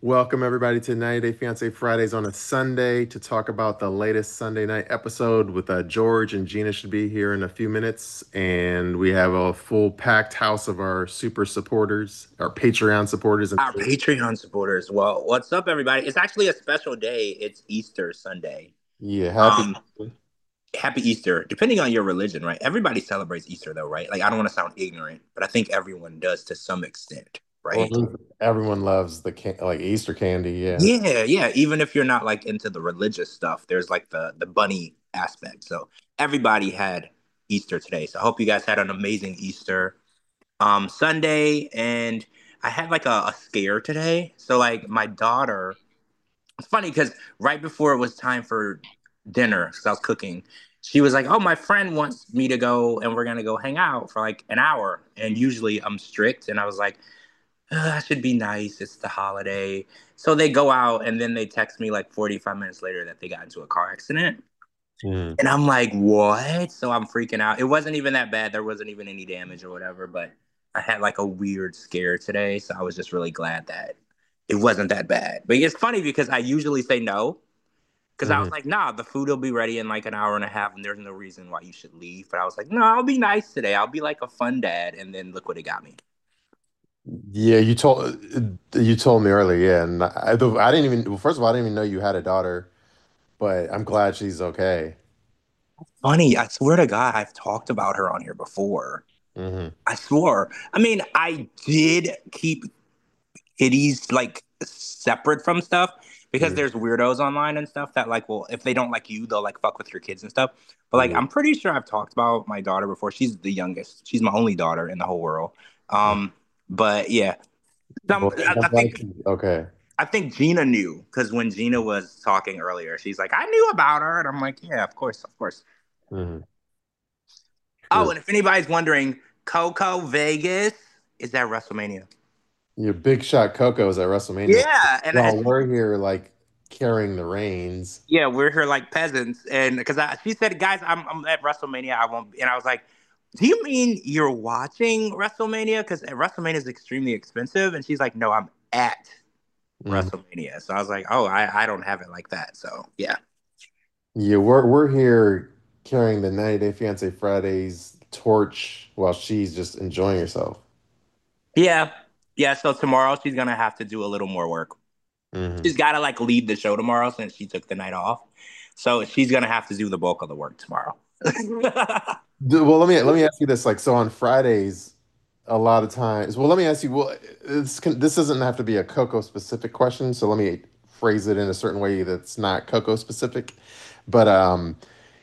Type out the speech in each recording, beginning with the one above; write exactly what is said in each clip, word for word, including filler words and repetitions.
Welcome everybody to ninety Day Fiance Fridays on a Sunday to talk about the latest Sunday night episode with uh, George and Gina should be here in a few minutes. And we have a full packed house of our super supporters, our Patreon supporters. And Our Patreon supporters. Well, what's up, everybody? It's actually a special day. It's Easter Sunday. yeah, happy. Um, Happy Easter. Depending on your religion, right? Everybody celebrates Easter, though, right? Like, I don't want to sound ignorant, but I think everyone does to some extent, right? Well, everyone loves the can like Easter candy. Yeah. Yeah, yeah. Even if you're not like into the religious stuff, there's like the the bunny aspect. So everybody had Easter today. So I hope you guys had an amazing Easter um Sunday, and I had like a, a scare today. So like my daughter. It's funny because right before it was time for dinner, because I was cooking, she was like, "Oh, my friend wants me to go, and we're gonna go hang out for like an hour." And usually I'm strict, and I was like, "Ugh, "That should be nice. It's the holiday." So they go out, and then they text me like forty-five minutes later that they got into a car accident, Mm. and I'm like, "What?" So I'm freaking out. It wasn't even that bad. There wasn't even any damage or whatever, but I had like a weird scare today, so I was just really glad that it wasn't that bad. But it's funny because I usually say no because I was Mhm. like, nah, the food will be ready in like an hour and a half, and there's no reason why you should leave. But I was like, no, I'll be nice today. I'll be like a fun dad. And then look what it got me. Yeah, you told you told me earlier. Yeah, and I, the- I didn't even. Well, first of all, I didn't even know you had a daughter, but I'm glad she's okay. Funny, I swear to God, I've talked about her on here before. Hmm. I swore. I mean, I did keep kitties like separate from stuff because there's weirdos online and stuff that like, well, if they don't like you, they'll like fuck with your kids and stuff. But like, Yeah. I'm pretty sure I've talked about my daughter before. She's the youngest. She's my only daughter in the whole world. Um, but yeah, some Well, I, I'm I glad think she's okay. I think Gina knew because when Gina was talking earlier, she's like, I knew about her. And I'm like, yeah, of course, of course. Hmm. Oh, True. and if anybody's wondering, Coco Vegas is at WrestleMania. Your big shot Coco's at WrestleMania. Yeah. And While she, we're here, like carrying the reins. yeah, we're here like peasants. And because she said, guys, I'm, I'm at WrestleMania. I won't be. And I was like, do you mean you're watching WrestleMania? Because WrestleMania is extremely expensive. And she's like, no, I'm at Mhm. WrestleMania. So I was like, oh, I, I don't have it like that. So yeah. Yeah, we're we're here carrying the ninety Day Fiance Fridays torch while she's just enjoying herself. Yeah. Yeah. So tomorrow she's going to have to do a little more work. Hmm. She's got to like lead the show tomorrow since she took the night off. So she's going to have to do the bulk of the work tomorrow. Well, let me let me ask you this. Like, so on Fridays, a lot of times. Well, let me ask you. Well, this can, this doesn't have to be a Coco specific question. So let me phrase it in a certain way that's not Coco specific. But um.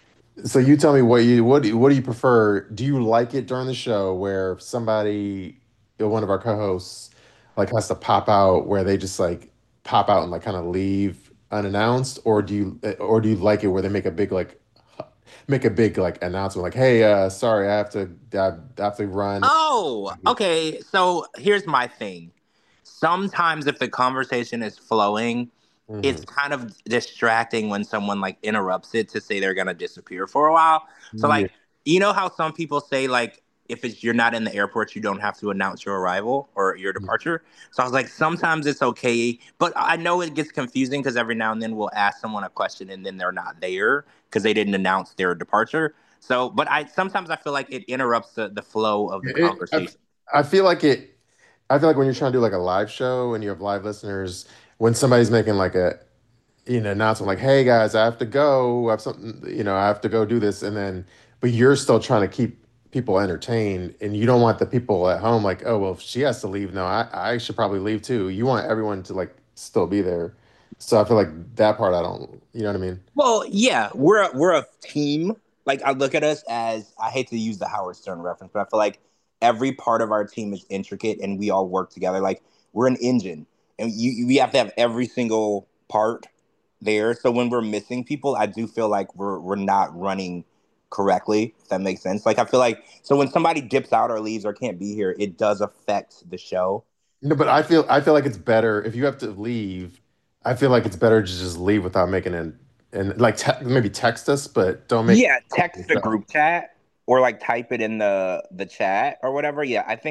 So you tell me what you what do you, what do you prefer? Do you like it during the show where somebody, you know, one of our co-hosts, like has to pop out where they just like pop out and like kind of leave unannounced, or do you or do you like it where they make a big like make a big like announcement like, hey, uh, sorry, I have to I have to run. Oh, okay. So here's my thing. Sometimes if the conversation is flowing, Hmm. it's kind of distracting when someone like interrupts it to say they're gonna disappear for a while. So Yeah. like, you know how some people say like if it's you're not in the airport, you don't have to announce your arrival or your departure. So I was like, sometimes it's okay, but I know it gets confusing because every now and then we'll ask someone a question and then they're not there because they didn't announce their departure. So, but I sometimes I feel like it interrupts the, the flow of the It, I, conversation. I feel like it. I feel like when you're trying to do like a live show and you have live listeners, when somebody's making like a you know, announcement like, "Hey guys, I have to go. I have something, you know, I have to go do this," and then, but you're still trying to keep people entertained, and you don't want the people at home like, "Oh, well, if she has to leave, no, I I should probably leave too." You want everyone to like still be there. So I feel like that part, I don't, you know what I mean? Well, yeah, we're a, we're a team. Like I look at us as I hate to use the Howard Stern reference, but I feel like every part of our team is intricate and we all work together. Like we're an engine, and you we have to have every single part there. So when we're missing people, I do feel like we're we're not running correctly. If that makes sense. Like I feel like so when somebody dips out or leaves or can't be here, it does affect the show. No, but I feel I feel like it's better if you have to leave. I feel like it's better to just leave without making an and like te maybe text us, but don't make Yeah, text the group chat or like type it in the the chat or whatever. Yeah, I think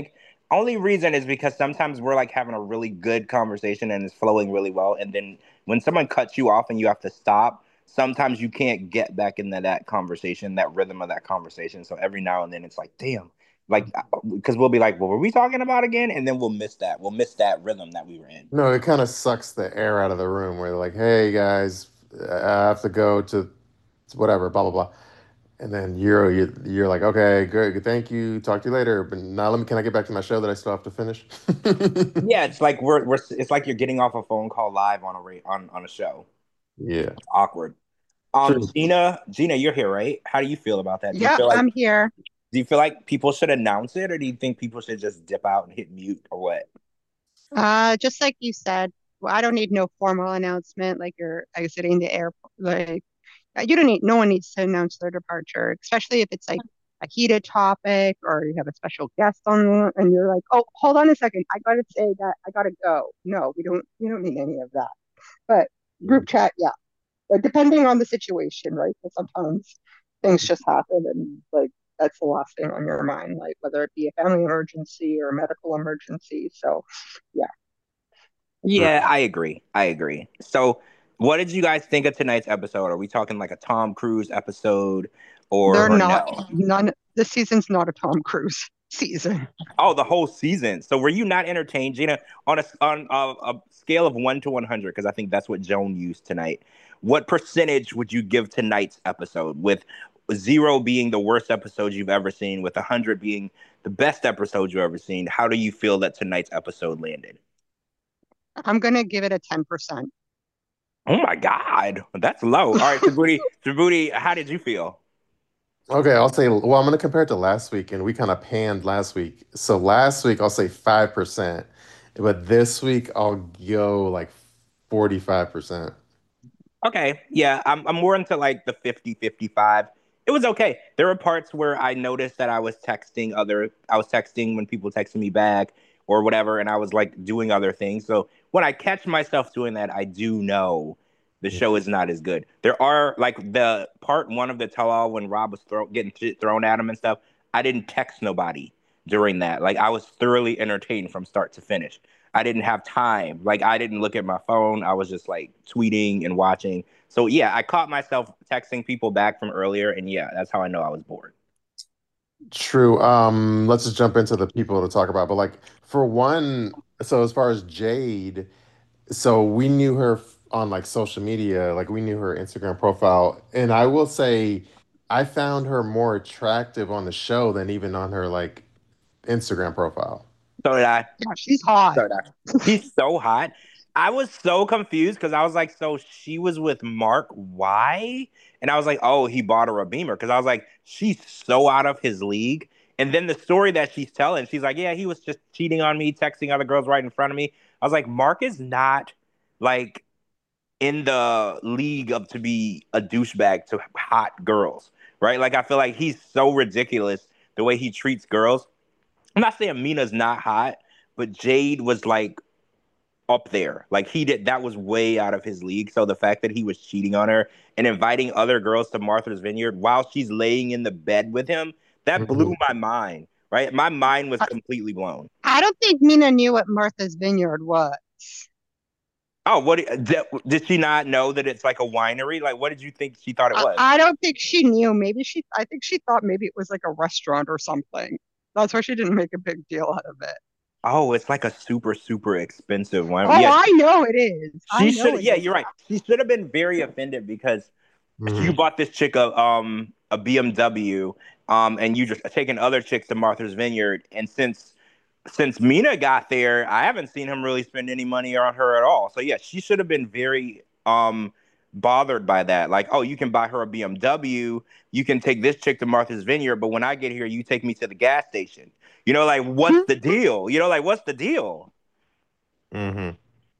Only reason is because sometimes we're like having a really good conversation and it's flowing really well, and then when someone cuts you off and you have to stop, sometimes you can't get back into that conversation, that rhythm of that conversation. So every now and then it's like, damn, like because we'll be like, what were we talking about again? And then we'll miss that. We'll miss that rhythm that we were in. No, it kind of sucks the air out of the room where they're like, "Hey guys, I have to go to whatever, blah blah blah," and then you're you're, you're like, "Okay, good, thank you, talk to you later." But now let me, can I get back to my show that I still have to finish? Yeah, it's like we're we're it's like you're getting off a phone call live on a ra- on on a show. Yeah, It's awkward. Um, true. Gina, Gina, you're here, right? How do you feel about that? Do you Yep, feel like I'm here. do you feel like people should announce it, or do you think people should just dip out and hit mute, or what? Uh, just like you said, well, I don't need no formal announcement like you're exiting the airport. Like uh, you don't need, no one needs to announce their departure, especially if it's like a heated topic or you have a special guest on and you're like, oh, hold on a second, I gotta say that I gotta go. No, we don't, we don't need any of that. But group chat, yeah, but depending on the situation, right? Because sometimes things just happen and like that's the last thing on your mind, like whether it be a family emergency or a medical emergency. So yeah. Yeah, I agree. I agree. So, what did you guys think of tonight's episode? Are we talking like a Tom Cruise episode, or They're or not no? none this season's not a Tom Cruise season. Oh, the whole season. So, were you not entertained, Gina, on a on a, a scale of one to one hundred? Because I think that's what Joan used tonight. What percentage would you give tonight's episode? With zero being the worst episode you've ever seen, with a hundred being the best episode you've ever seen. How do you feel that tonight's episode landed? I'm gonna give it a ten percent. Oh my God, that's low. All right, Djibouti, Djibouti, how did you feel? Okay, I'll say, well, I'm going to compare it to last week, and we kind of panned last week. So last week, I'll say five percent, but this week, I'll go like forty-five percent. Okay, yeah, I'm I'm more into like the fifty fifty-five. It was okay. There were parts where I noticed that I was texting other I was texting when people texted me back or whatever, and I was like doing other things. So when I catch myself doing that, I do know the show is not as good. There are like the part one of the tell all when Rob was throw, getting shit thrown at him and stuff. I didn't text nobody during that. Like I was thoroughly entertained from start to finish. I didn't have time. Like I didn't look at my phone. I was just like tweeting and watching. So yeah, I caught myself texting people back from earlier, and yeah, that's how I know I was bored. True. Um, let's just jump into the people to talk about. But like for one, so as far as Jade, so we knew her f- on like social media, like we knew her Instagram profile, and I will say I found her more attractive on the show than even on her like Instagram profile. So did I. Yeah, she's hot. So did I. She's so hot. I was so confused because I was like, so she was with Mark. Why? And I was like, oh, he bought her a Beamer because I was like, she's so out of his league. And then the story that she's telling, she's like, yeah, he was just cheating on me, texting other girls right in front of me. I was like, Mark is not like in the league of to be a douchebag to hot girls, right? Like I feel like he's so ridiculous the way he treats girls. I'm not saying Mina's not hot, but Jade was like up there. Like he did that was way out of his league. So the fact that he was cheating on her and inviting other girls to Martha's Vineyard while she's laying in the bed with him, that blew Mhm. my mind, right? My mind was I, completely blown. I don't think Mina knew what Martha's Vineyard was. Oh, what did, did she not know that it's like a winery? Like what did you think she thought it I, was? I don't think she knew. Maybe she, I think she thought maybe it was like a restaurant or something. That's why she didn't make a big deal out of it. Oh, it's like a super, super expensive wine. Oh, Yeah, I know it is. I she know should. it Yeah, is. you're right. She should have been very offended because you Mhm. bought this chick a um a B M W, um, and you just taking other chicks to Martha's Vineyard. And since since Mina got there, I haven't seen him really spend any money on her at all. So yeah, she should have been very um bothered by that. Like, oh, you can buy her a B M W, you can take this chick to Martha's Vineyard, but when I get here, you take me to the gas station. You know, like what's the deal? You know, like what's the deal? Mhm.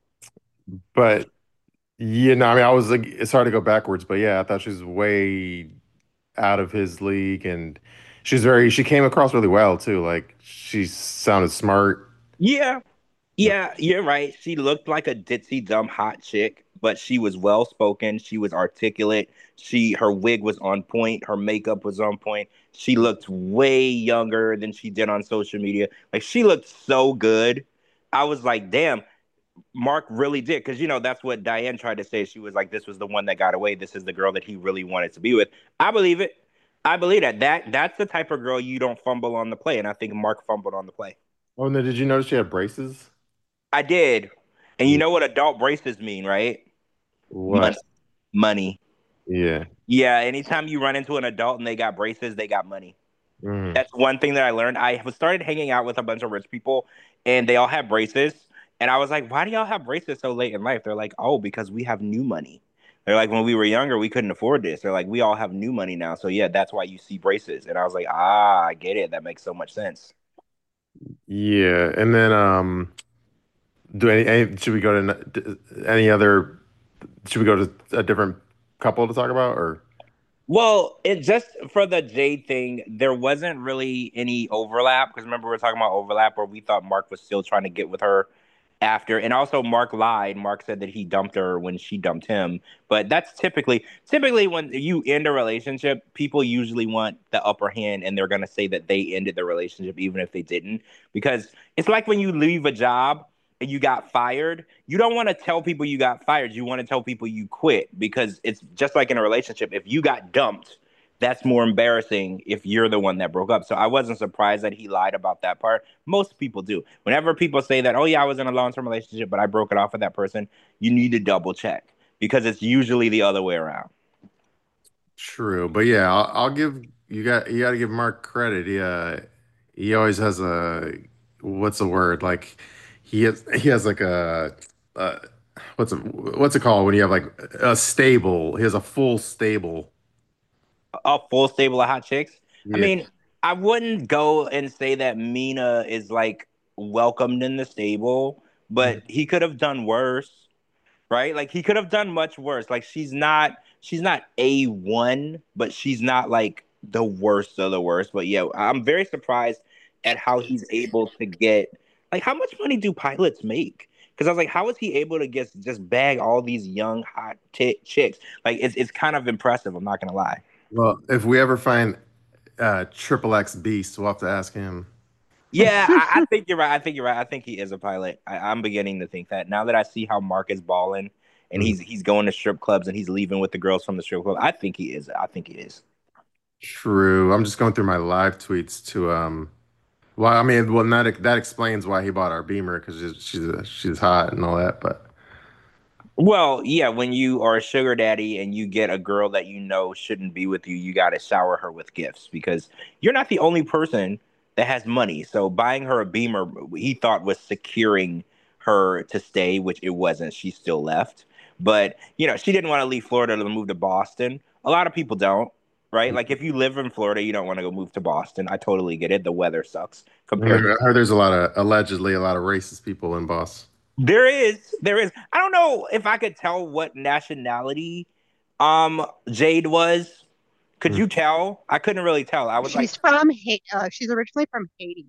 But you know, I mean, I was like, it's hard to go backwards, but yeah, I thought she was way out of his league, and she's very, she came across really well too. Like she sounded smart. Yeah, yeah, you're right. She looked like a ditzy, dumb, hot chick but she was well spoken. She was articulate. She her wig was on point. Her makeup was on point. She looked way younger than she did on social media. Like she looked so good. I was like, damn, Mark really did. Because, you know, that's what Diane tried to say. She was like, this was the one that got away. This is the girl that he really wanted to be with. I believe it. I believe that. That that's the type of girl you don't fumble on the play. And I think Mark fumbled on the play. Oh, no, did you notice she had braces? I did. And you Yeah. know what adult braces mean, right? Money. What? Money. Yeah. Yeah, anytime you run into an adult and they got braces, they got money. Mm. That's one thing that I learned. I started hanging out with a bunch of rich people and they all had braces. And I was like, why do y'all have braces so late in life? They're like, oh, because we have new money. They're like, when we were younger, we couldn't afford this. They're like, we all have new money now. So yeah, that's why you see braces. And I was like, ah, I get it. That makes so much sense. Yeah. And then um do any, any should we go to n- any other should we go to a different couple to talk about or Well, it just for the Jade thing, there wasn't really any overlap because remember we were talking about overlap where we thought Mark was still trying to get with her after, and also Mark lied. Mark said that he dumped her when she dumped him, but that's typically typically when you end a relationship, people usually want the upper hand and they're gonna say that they ended the relationship even if they didn't, because it's like when you leave a job and you got fired, you don't want to tell people you got fired. You want to tell people you quit because it's just like in a relationship. If you got dumped, that's more embarrassing if you're the one that broke up. So I wasn't surprised that he lied about that part. Most people do. Whenever people say that, oh, yeah, I was in a long term relationship, but I broke it off with that person, you need to double check because it's usually the other way around. true? But yeah, I'll, I'll give you got you got to give Mark credit. He uh he always has a what's the word like he has he has like a uh what's it what's it called when you have like a stable. He has a full stable. A full stable of hot chicks. I Yeah. mean, I wouldn't go and say that Mina is like welcomed in the stable, but he could have done worse, right? Like he could have done much worse. Like she's not she's not A one, but she's not like the worst of the worst. But yeah, I'm very surprised at how he's able to get like how much money do pilots make? Because I was like, how is he able to get just bag all these young hot t- chicks? Like it's it's kind of impressive. I'm not gonna lie. Well, if we ever find uh Triple X Beast, we'll have to ask him. Yeah, I, I think you're right. I think you're right. I think he is a pilot. I, I'm beginning to think that now that I see how Mark is balling and Mhm. he's he's going to strip clubs and he's leaving with the girls from the strip club. I think he is. I think he is. True. I'm just going through my live tweets to um. Well, I mean, well, that that explains why he bought our Beamer because she's she's she's hot and all that. But Well, yeah, when you are a sugar daddy and you get a girl that you know shouldn't be with you, you got to shower her with gifts because you're not the only person that has money. So buying her a Beamer, he thought was securing her to stay, which it wasn't. She still left. But, you know, she didn't want to leave Florida to move to Boston. A lot of people don't, right? Like if you live in Florida, you don't want to go move to Boston. I totally get it. The weather sucks I compared to heard there's a lot of allegedly a lot of racist people in Boss. there is, there is. I don't know if I could tell what nationality um Jade was. Could Hmm. you tell? I couldn't really tell. I was like, She's from Haiti. Uh, she's originally from Haiti.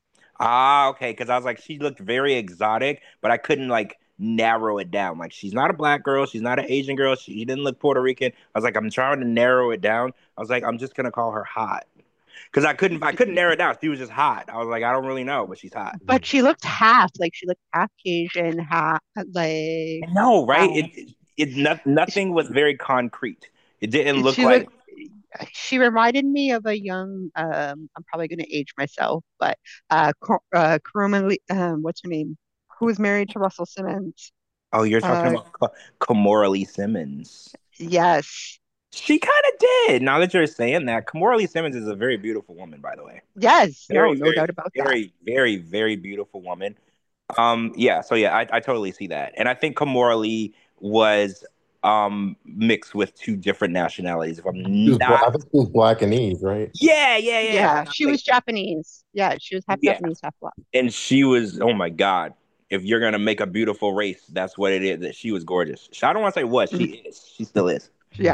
ah, okay, because I was like, she looked very exotic, but I couldn't like narrow it down. Like, she's not a black girl, she's not an Asian girl, she, she didn't look Puerto Rican. I was like, I'm trying to narrow it down. I was like, I'm just gonna call her hot because I couldn't, I couldn't narrow it down. She was just hot. I was like, I don't really know, but she's hot. But she looked half, like she looked half Asian, half like No, right? um, It, it, it not, she, nothing was very concrete. It didn't look she like. looked. She reminded me of a young. Um, I'm probably going to age myself, but uh, Cor- uh, Karuma Lee- um, what's her name? Who was married to Russell Simmons? Oh, you're talking Uh, about Ka- Kamora Lee Simmons. yes, She kind of did. Now that you're saying that, Kamora Lee Simmons is a very beautiful woman, by the way. yes, no, Very, no very, doubt about that. very, very, very beautiful woman. Um, yeah. So yeah, I, I totally see that, and I think Kamora Lee was um mixed with two different nationalities. If She I'm was, bla- not, I think she was black and Eve, right? yeah, yeah, yeah. If I'm Yeah, not she was like, Japanese. Yeah, she was half yeah, Japanese, half black. and she was. Oh my God. If you're gonna make a beautiful race, that's what it is. That she was gorgeous. I don't want to say what she Mhm. is. She still is. Mhm. Yeah.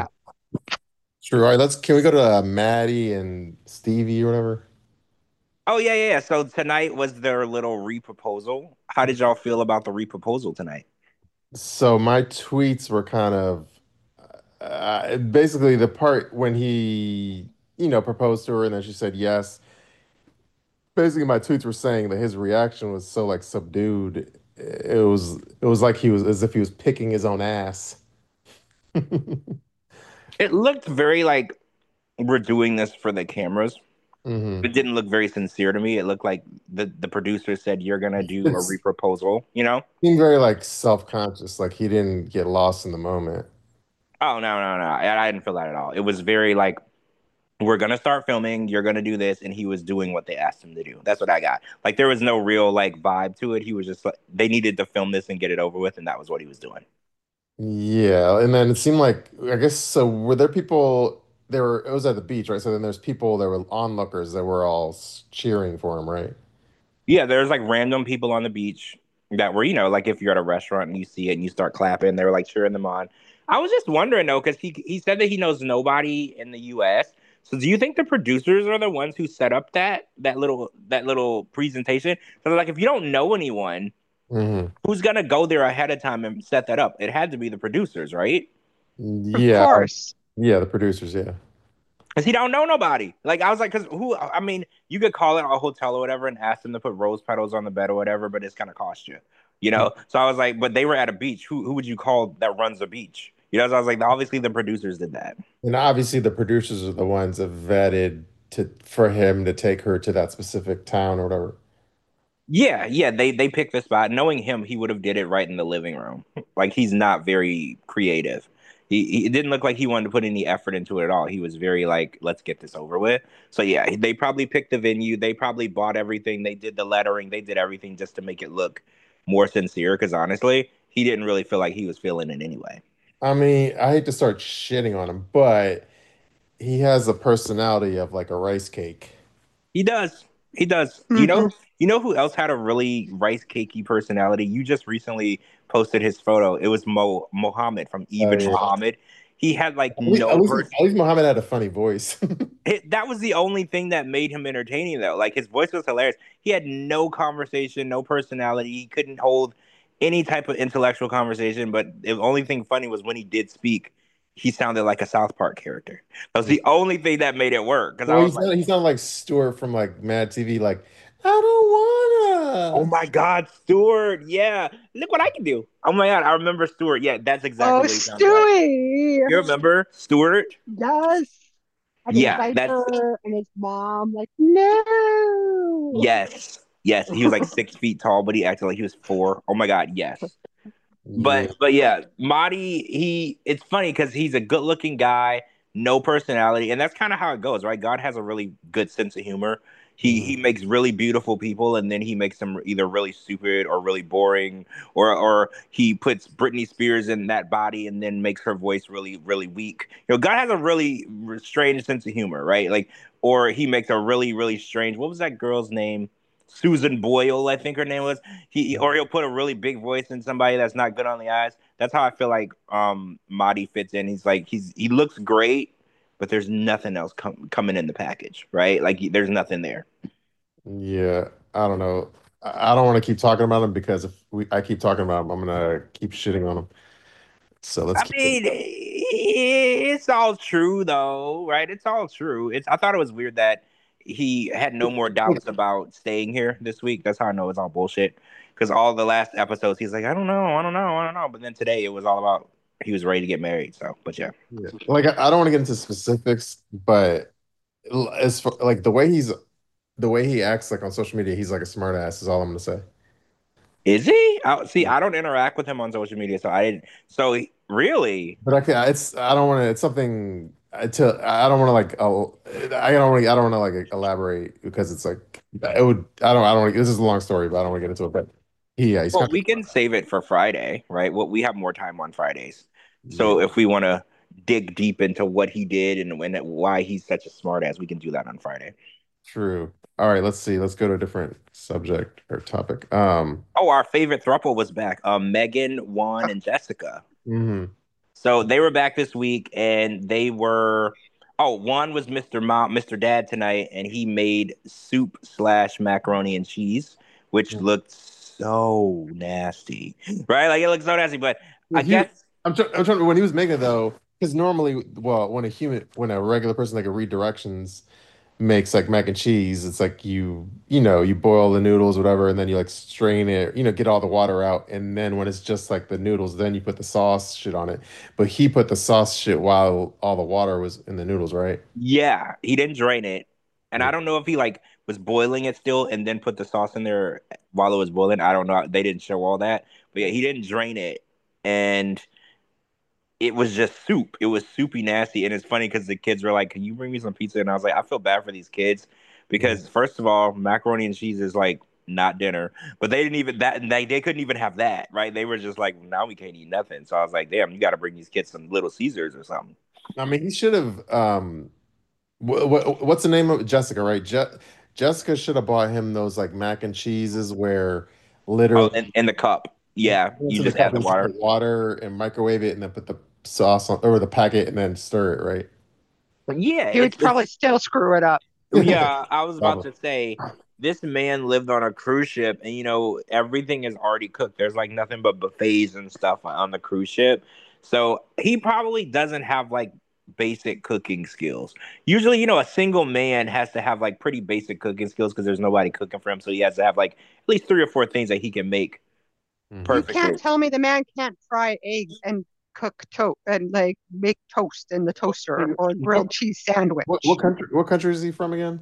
True. All right, let's can we go to uh, Maddie and Stevie or whatever? Oh yeah, yeah, yeah. So tonight was their little reproposal. How did y'all feel about the reproposal tonight? So my tweets were kind of uh, basically the part when he, you know, proposed to her and then she said yes. Basically, my tweets were saying that his reaction was so like subdued. It was it was like he was as if he was picking his own ass. It looked very like we're doing this for the cameras. hmm It didn't look very sincere to me. It looked like the the producer said you're gonna do a It's reproposal, you know? seemed very like self-conscious, like he didn't get lost in the moment. Oh no, no, no. I, I didn't feel that at all. It was very like we're gonna start filming, you're gonna do this, and he was doing what they asked him to do. That's what I got. Like there was no real like vibe to it. He was just like they needed to film this and get it over with, and that was what he was doing. Yeah, and then it seemed like I guess so. Were there people? There were. It was at the beach, right? So then there's people that were onlookers that were all s- cheering for him, right? Yeah, there's like random people on the beach that were, you know, like if you're at a restaurant and you see it and you start clapping, they were like cheering them on. I was just wondering though, because he he said that he knows nobody in the U S. So do you think the producers are the ones who set up that that little that little presentation? So like if you don't know anyone, hmm who's gonna go there ahead of time and set that up? It had to be the producers, right? Of Yeah, course. yeah, the producers, yeah. Because he don't know nobody. Like I was like, because who? I mean, you could call it a hotel or whatever and ask them to put rose petals on the bed or whatever, but it's gonna cost you, you know. So I was like, but they were at a beach. Who who would you call that runs a beach? You know. So I was like, obviously the producers did that. And obviously the producers are the ones that vetted to for him to take her to that specific town or whatever. Yeah, yeah. They they picked the spot. Knowing him, he would have did it right in the living room. Like he's not very creative. He, he it didn't look like he wanted to put any effort into it at all. He was very like, let's get this over with. So yeah, they probably picked the venue. They probably bought everything. They did the lettering. They did everything just to make it look more sincere. Because honestly, he didn't really feel like he was feeling it anyway. I mean, I hate to start shitting on him, but he has a personality of like a rice cake. He does. He does. You Hmm. know, you know who else had a really rice cakey personality? You just recently posted his photo. It was Mo Mohammed from Oh Even yeah. Mohammed. He had like At least, at no least, person. at least Muhammad had a funny voice. It, that was the only thing that made him entertaining, though. Like his voice was hilarious. He had no conversation, no personality. He couldn't hold any type of intellectual conversation. But the only thing funny was when he did speak, he sounded like a South Park character. That was the only thing that made it work. Because I Well, he was like, sounded, he sounded like Stuart from like Mad T V, like, I don't oh wanna. my God, Stuart. Yeah. Look what I can do. Oh my God. I remember Stuart. Yeah, that's exactly Oh, what he sounded like. Stewie. You remember Stuart? Yes. And his Yeah, that's diaper and his mom, like, no. yes. Yes. He was like six feet tall, but he acted like he was four. Oh my God. Yes. Yeah. But but yeah, Marty, he it's funny because he's a good looking guy, no personality, and that's kind of how it goes, right? God has a really good sense of humor. He Mhm. he makes really beautiful people, and then he makes them either really stupid or really boring, or or he puts Britney Spears in that body and then makes her voice really really weak. You know, God has a really strange sense of humor, right? Like, or he makes a really really strange. What was that girl's name? Susan Boyle, I think her name was he or he'll put a really big voice in somebody that's not good on the eyes. That's how I feel like um Marty fits in. He's like he's he looks great, but there's nothing else com- coming in the package, right? Like he, there's nothing there. Yeah. I don't know. I I don't want to keep talking about him because if we I keep talking about him, I'm gonna keep shitting on him. So let's I keep it. mean, it's all true though, right? It's all true. It's I thought it was weird that he had no more doubts about staying here this week. That's how I know it's all bullshit. Because all the last episodes, he's like, I don't know, I don't know, I don't know. But then today, it was all about he was ready to get married. So, but yeah. Yeah. Like I, I don't want to get into specifics, but l- as for, like the way he's the way he acts like on social media, he's like a smart ass is all I'm gonna say. Is he? I, see, I don't interact with him on social media, so I didn't. So he- really, But I can it's I don't want to it's something I to I don't want to like oh, I don't really I don't want to like elaborate because it's like it would I don't I don't this is a long story, but I don't want to get into it. But he, yeah, he's well, kind we can save it for Friday, right? Well, we have more time on Fridays, of yeah, so if we want to dig deep into what he did and when why he's such a smart ass, we can do that on Friday. true. All right, let's see. Let's go to a different subject or topic. Um, Oh, our favorite throuple was back. Um, Megan, Juan, and Jessica. mhm. So they were back this week, and they were. Oh, one was Mister Mom, Mister Dad tonight, and he made soup slash macaroni and cheese, which looked so nasty, right? Like it looks so nasty. But I Well, he, guess I'm, tr- I'm trying when he was making it though, because normally, well, when a human, when a regular person like a read directions makes like mac and cheese, it's like you, you know, you boil the noodles, whatever, and then you like strain it, you know, get all the water out, and then when it's just like the noodles, then you put the sauce shit on it. But he put the sauce shit while all the water was in the noodles, right? yeah, he didn't drain it, and Yeah. I don't know if he like was boiling it still and then put the sauce in there while it was boiling. I don't know. They didn't show all that, but yeah, he didn't drain it, and it was just soup. It was soupy nasty. And it's funny because the kids were like, "Can you bring me some pizza?" And I was like, I feel bad for these kids Mhm. because first of all, macaroni and cheese is like not dinner. But they didn't even that they, they couldn't even have that, right? They were just like, now we can't eat nothing. So I was like, damn, you gotta bring these kids some little Caesars or something. I mean, he should have. Um, wh wh what's the name of Jessica, right? Je Jessica should have bought him those like mac and cheeses where Oh, literally and, and the cup. Yeah, it's you in the just cup add the and just water. put water and microwave it and then put the sauce on or the packet and then stir it, right? But yeah, He would it's it's probably still screw it up. yeah, I was about Probably. to say this man lived on a cruise ship and you know everything is already cooked. There's like nothing but buffets and stuff on the cruise ship. So he probably doesn't have like basic cooking skills. Usually, you know, a single man has to have like pretty basic cooking skills because there's nobody cooking for him. So he has to have like at least three or four things that he can make Hmm. You can't perfectly. tell me the man can't fry eggs and cook toast and like make toast in the toaster or a grilled What, cheese what what sandwich. country what country is he from again?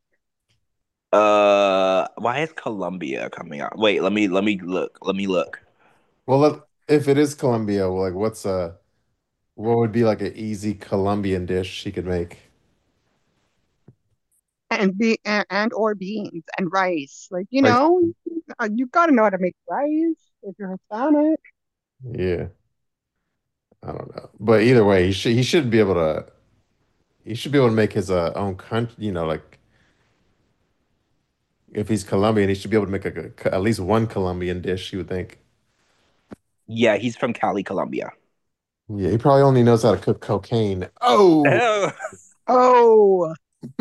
Uh, why is Colombia coming out? Wait, let me let me look. Let me look. Well, let, if it is Colombia, well, like what's uh what would be like an easy Colombian dish he could make? And be and, and or beans and rice. Like, you Like, know, uh, you got to know how to make rice if you're Hispanic. yeah, I don't know. But either way, he should he should be able to he should be able to make his uh, own country, you know, like if he's Colombian, he should be able to make a, a- at least one Colombian dish, you would think. Yeah, he's from Cali, Colombia. Yeah, he probably only knows how to cook cocaine. Oh, Oh, Oh,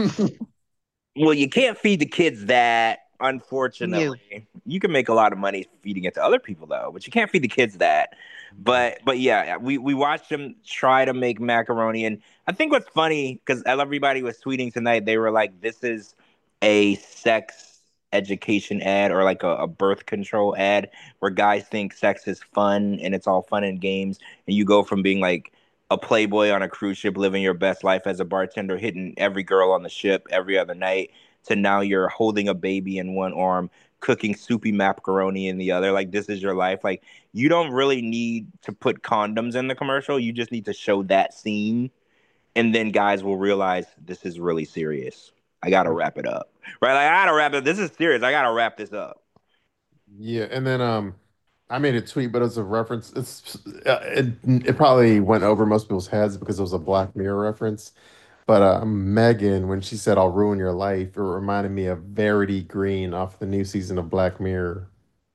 well, you can't feed the kids that, you. unfortunately. You can make a lot of money feeding it to other people though, but you can't feed the kids that. But but yeah, we we watched them try to make macaroni and I think what's funny because everybody was tweeting tonight, they were like, this is a sex education ad or like a, a birth control ad where guys think sex is fun and it's all fun and games and you go from being like a playboy on a cruise ship living your best life as a bartender hitting every girl on the ship every other night to now you're holding a baby in one arm cooking soupy macaroni in the other like this is your life like you don't really need to put condoms in the commercial you just need to show that scene and then guys will realize this is really serious. I gotta wrap it up. Right? Like, I gotta wrap it. This is serious. I gotta wrap this up. yeah, and then um, I made a tweet, but it's a reference. It's uh, it it probably went over most people's heads because it was a Black Mirror reference. But uh, Megan, when she said "I'll ruin your life," it reminded me of Verity Green off the new season of Black Mirror.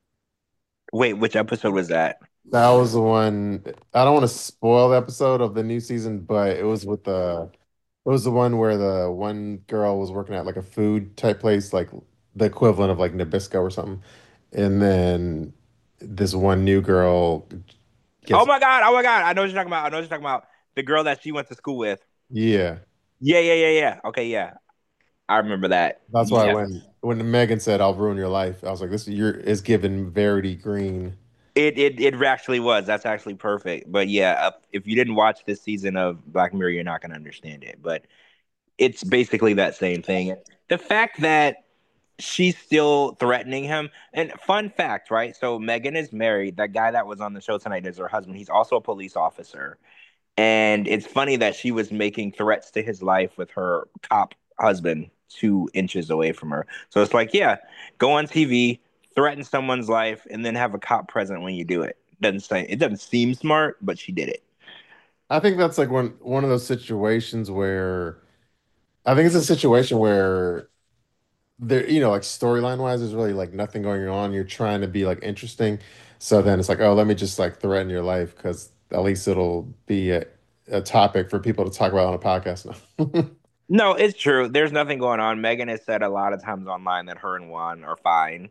Wait, which episode was that? That was the one. I don't want to spoil the episode of the new season, but it was with the. It was the one where the one girl was working at like a food type place, like the equivalent of like Nabisco or something, and then this one new girl Oh gets. my god, oh my god. I know what you're talking about. I know what you're talking about. The girl that she went to school with. Yeah, Yeah, yeah, yeah, yeah. Okay, yeah. I remember that. that's why Yes. when when Megan said "I'll ruin your life," I was like, "This you're is given Verity Green." It it it actually was. That's actually perfect. But yeah, uh, if you didn't watch this season of Black Mirror, you're not gonna understand it. But it's basically that same thing. The fact that she's still threatening him. And fun fact, right? So Megan is married. That guy that was on the show tonight is her husband. He's also a police officer. And it's funny that she was making threats to his life with her cop husband two inches away from her. So it's like, yeah, go on T V, threaten someone's life, and then have a cop present when you do it. Doesn't say it doesn't seem smart, but she did it. I think that's like one one of those situations where I think it's a situation where there, you know, like storyline wise, there's really like nothing going on. You're trying to be like interesting. So then it's like, oh, let me just like threaten your life because at least it'll be a, a topic for people to talk about on a podcast now. No, it's true. There's nothing going on. Megan has said a lot of times online that her and Juan are fine.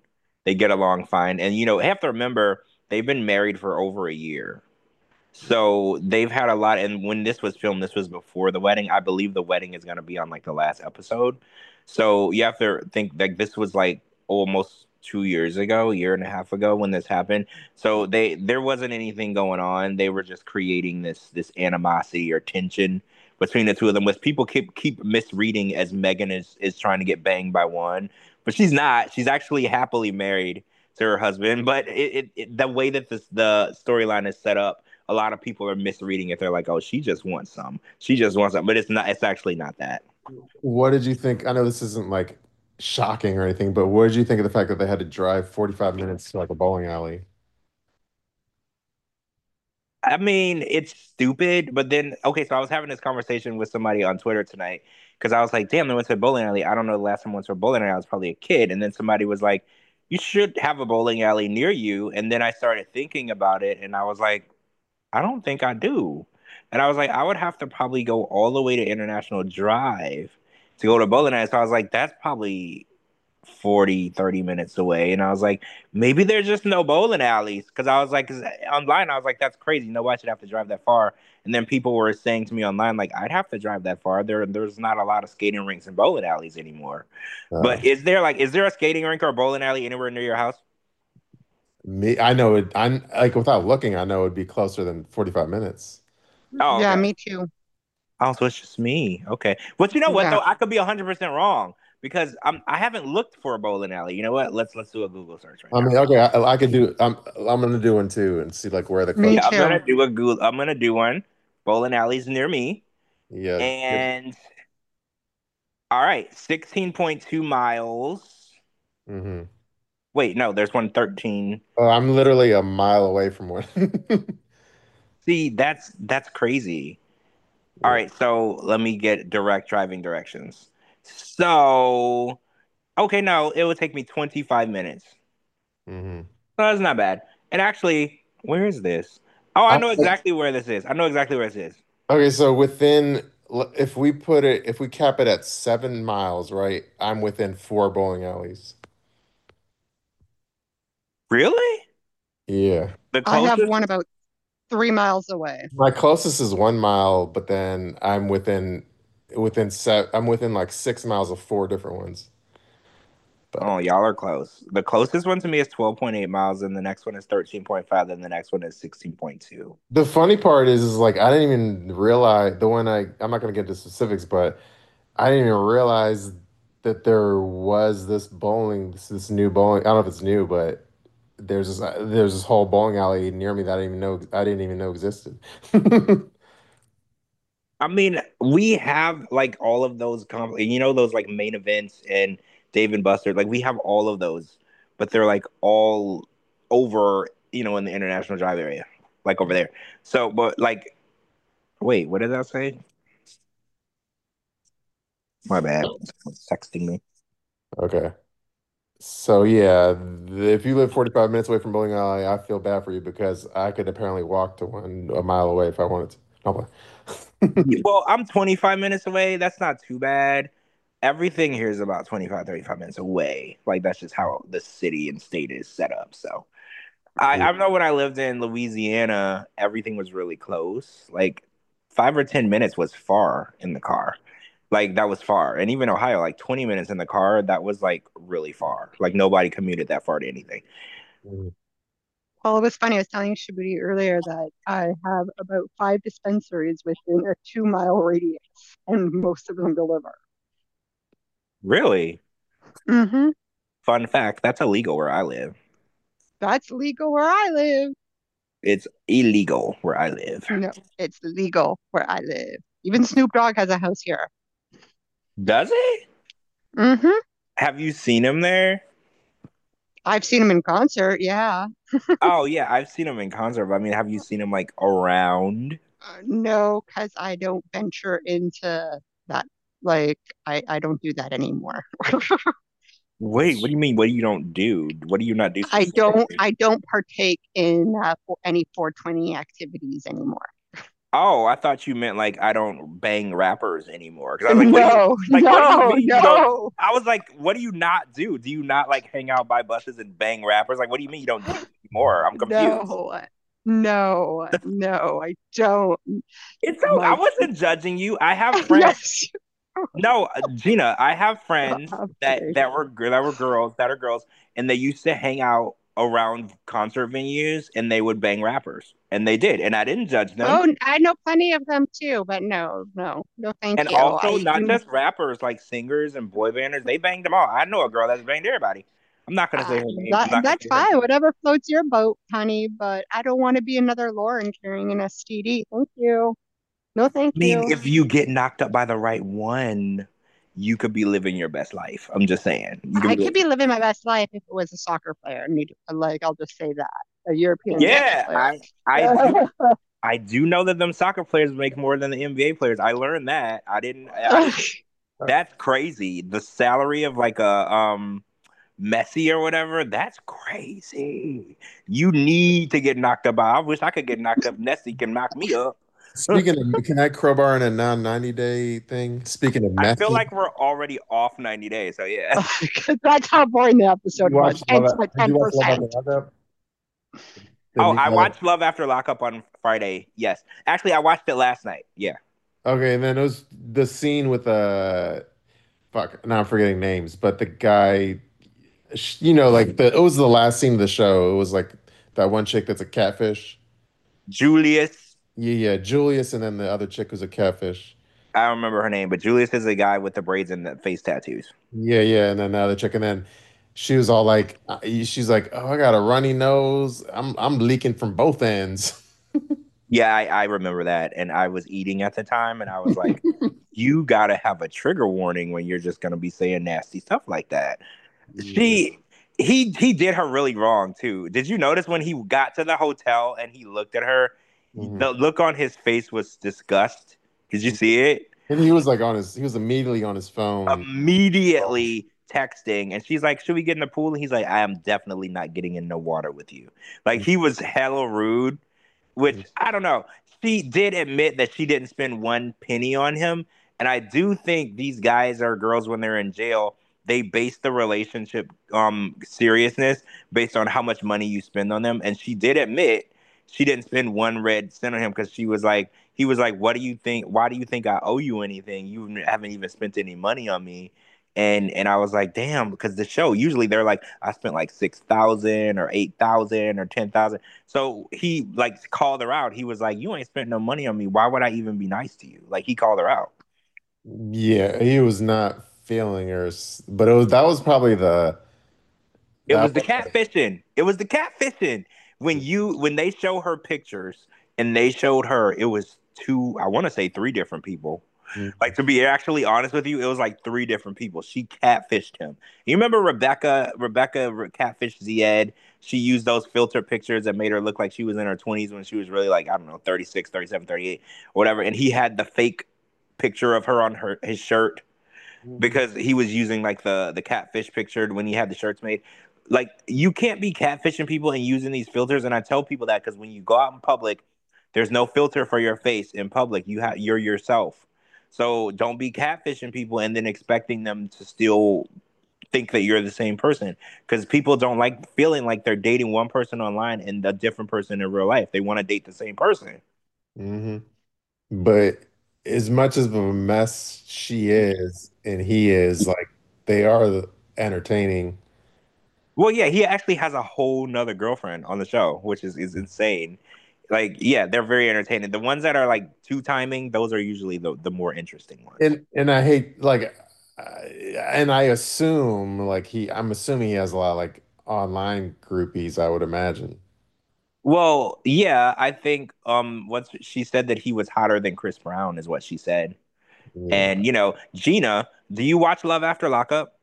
They get along fine. And you know, have to remember they've been married for over a year. So they've had a lot, and when this was filmed, this was before the wedding. I believe the wedding is going to be on like the last episode. So you have to think like this was like almost two years ago, a year and a half ago when this happened. So they there wasn't anything going on. They were just creating this this animosity or tension between the two of them, which people keep keep misreading as Megan is is trying to get banged by one, but she's not. She's actually happily married to her husband. But it, it, it the way that this the storyline is set up, a lot of people are misreading it. They're like, "Oh, she just wants some. She just wants some," but it's not. It's actually not that. What did you think? I know this isn't like shocking or anything, but what did you think of the fact that they had to drive forty-five minutes to like a bowling alley? I mean, it's stupid, but then okay, so I was having this conversation with somebody on Twitter tonight because I was like, "Damn, they went to a bowling alley. I don't know the last time I went to a bowling alley. I was probably a kid." And then somebody was like, "You should have a bowling alley near you." And then I started thinking about it, and I was like, "I don't think I do." And I was like, "I would have to probably go all the way to International Drive to go to bowling alley." So I was like, "That's probably forty, thirty minutes away." And I was like, maybe there's just no bowling alleys. Cause I was like, cause online, I was like, that's crazy. Nobody should have to drive that far. And then people were saying to me online, like, I'd have to drive that far. There, there's not a lot of skating rinks and bowling alleys anymore. Uh, But is there like, is there a skating rink or a bowling alley anywhere near your house? me, I know it. I'm like without looking, I know it'd be closer than forty-five minutes. Oh, Yeah, okay. me too. Oh, so it's just me. Okay. But you know what Yeah. though? I could be one hundred percent wrong because I'm I haven't looked for a bowling alley. You know what? Let's let's do a Google search right I now. mean, okay, I, I could do. I'm I'm gonna do one too and see like where the Me Yeah, closest. I'm gonna too. do a Google. I'm gonna do one. Bowling alleys near me. Yeah. Good. And all right, sixteen point two miles. Hmm. Wait, no, there's one thirteen. Oh, I'm literally a mile away from one. See, that's that's crazy. All Yeah. right, so let me get direct driving directions. So, okay, no, it would take me twenty-five minutes. Hmm. So that's not bad. And actually, where is this? Oh, I I, know exactly where this is. I know exactly where this is. okay, so within if we put it if we cap it at seven miles, right? I'm within four bowling alleys. Really? Yeah. The I have closest? one about three miles away. My closest is one mile, but then I'm within within set I'm within like six miles of four different ones. Oh, But y'all are close. The closest one to me is twelve point eight miles, and the next one is thirteen point five, then the next one is sixteen point two. the funny part is, is like I didn't even realize the one I I'm not gonna get into specifics, but I didn't even realize that there was this bowling, this, this new bowling. I don't know if it's new, but there's this there's this whole bowling alley near me that I didn't even know I didn't even know existed. I mean, we have like all of those, comp- you know, those like main events and Dave and Buster. Like we have all of those, but they're like all over, you know, in the International Drive area, like over there. So, but like, wait, what did that say? My bad. Someone's texting me. Okay. So yeah, the, if you live forty-five minutes away from bowling alley, I feel bad for you because I could apparently walk to one a mile away if I wanted to. No way. Well, I'm twenty-five minutes away. That's not too bad. Everything here is about twenty-five, thirty-five minutes away. Like that's just how the city and state is set up. So I, I know when I lived in Louisiana, everything was really close. Like five or ten minutes was far in the car. Like that was far. And even Ohio, like twenty minutes in the car, that was like really far. Like nobody commuted that far to anything. Well, it was funny. I was telling Shibuti earlier that I have about five dispensaries within a two mile radius, and most of them deliver. Really? Mm-hmm. Fun fact, that's illegal where I live. That's legal where I live. It's illegal where I live. No, it's legal where I live. Even Snoop Dogg has a house here. Does it? Mm-hmm. Have you seen him there? I've seen him in concert. Yeah. Oh yeah, I've seen him in concert. But I mean, have you seen him like around? Uh, no, because I don't venture into that. Like, I, I don't do that anymore. Wait, what do you mean? What do you don't do? What do you not do I don't specifically? I don't partake in uh, for any four twenty activities anymore. Oh, I thought you meant like I don't bang rappers anymore. Because I was like, what do you No, like? What do you no, mean you don't? no, I was like, what do you not do? Do you not like hang out by buses and bang rappers? Like, what do you mean you don't do it anymore? I'm confused. no, no, no, I don't. It's so I Like, wasn't judging you. I have friends. yes, No, uh, Gina, I have friends that okay. that were gir- that were girls that are girls, and they used to hang out around concert venues, and they would bang rappers, and they did, and I didn't judge them. Oh, I know plenty of them too, but no, no, no, thank And you. also, I not do. just rappers, like singers and boy banders, they banged them all. I know a girl that's banged everybody. I'm not gonna say Uh, her name. I'm that, not gonna that's say her fine. name. Whatever floats your boat, honey. But I don't want to be another Lauren carrying an S T D. Thank you. No, thank I mean, you. if you get knocked up by the right one, you could be living your best life. I'm just saying. You could I be could be living. living my best life if it was a soccer player. Need like I'll just say that a European soccer Yeah, player. I I do I do know that them soccer players make more than the N B A players. I learned that. I didn't I didn't That's crazy. The salary of like a um Messi or whatever, that's crazy. You need to get knocked up. I wish I could get knocked up. Messi can knock me up. Speaking of, can I crowbar in a non ninety day thing? Speaking of I feel Messi, like we're already off ninety days. So yeah. That's how boring the did episode you was. watch Love? Hence Af- my Did you watch Love After ten percent. Lockup? The Oh, new I Love. watched Love After Lockup on Friday. Yes. Actually, I watched it last night. Yeah. Okay, and then it was the scene with uh fuck. Now I'm forgetting names, but the guy, sh- you know, like the it was the last scene of the show. It was like that one chick that's a catfish. Julius. Yeah, yeah, Julius, and then the other chick was a catfish. I don't remember her name, but Julius is a guy with the braids and the face tattoos. Yeah, yeah, and then the other chick, and then she was all like, uh, she's like, "Oh, I got a runny nose. I'm I'm leaking from both ends." Yeah, I, I remember that. And I was eating at the time, and I was like, you gotta have a trigger warning when you're just gonna be saying nasty stuff like that. Yeah. She he he did her really wrong too. Did you notice when he got to the hotel and he looked at her, Mhm. the look on his face was disgust. Did you see it? And he was like on his, he was immediately on his phone. Oh. Immediately texting, and she's like, should we get in the pool? And he's like, I am definitely not getting in the water with you. Like, he was hella rude, which I don't know. She did admit that she didn't spend one penny on him. And I do think these guys or girls, when they're in jail, they base the relationship um seriousness based on how much money you spend on them. And she did admit she didn't spend one red cent on him, because she was like, he was like, what do you think? Why do you think I owe you anything? You haven't even spent any money on me. And and I was like, damn, because the show usually they're like, I spent like six thousand or eight thousand or ten thousand. So he like called her out. He was like, you ain't spent no money on me. Why would I even be nice to you? Like, he called her out. Yeah, he was not feeling her, s- but it was that was probably the It that was the was the, catfishing. It was the catfishing. When you when they show her pictures and they showed her, it was two, I want to say three different people. Mhm. Like, to be actually honest with you, it was like three different people. She catfished him. You remember Rebecca? Rebecca catfished Zied. She used those filter pictures that made her look like she was in her twenties when she was really like, I don't know, thirty six, thirty seven, thirty eight, or whatever. And he had the fake picture of her on her his shirt, Mhm. because he was using like the the catfish picture when he had the shirts made. Like, you can't be catfishing people and using these filters. And I tell people that because when you go out in public, there's no filter for your face in public. You have you're yourself. So don't be catfishing people and then expecting them to still think that you're the same person, because people don't like feeling like they're dating one person online and a different person in real life. They want to date the same person. Mhm. But as much as of a mess she is and he is, like they are entertaining. Well, yeah, he actually has a whole nother girlfriend on the show, which is, is insane. Like, yeah, they're very entertaining. The ones that are like two timing, those are usually the, the more interesting ones. And and I hate like, I, and I assume like he, I'm assuming he has a lot of like online groupies, I would imagine. Well, yeah, I think um once she said that he was hotter than Chris Brown is what she said. Yeah. And you know, Gina, do you watch Love After Lockup?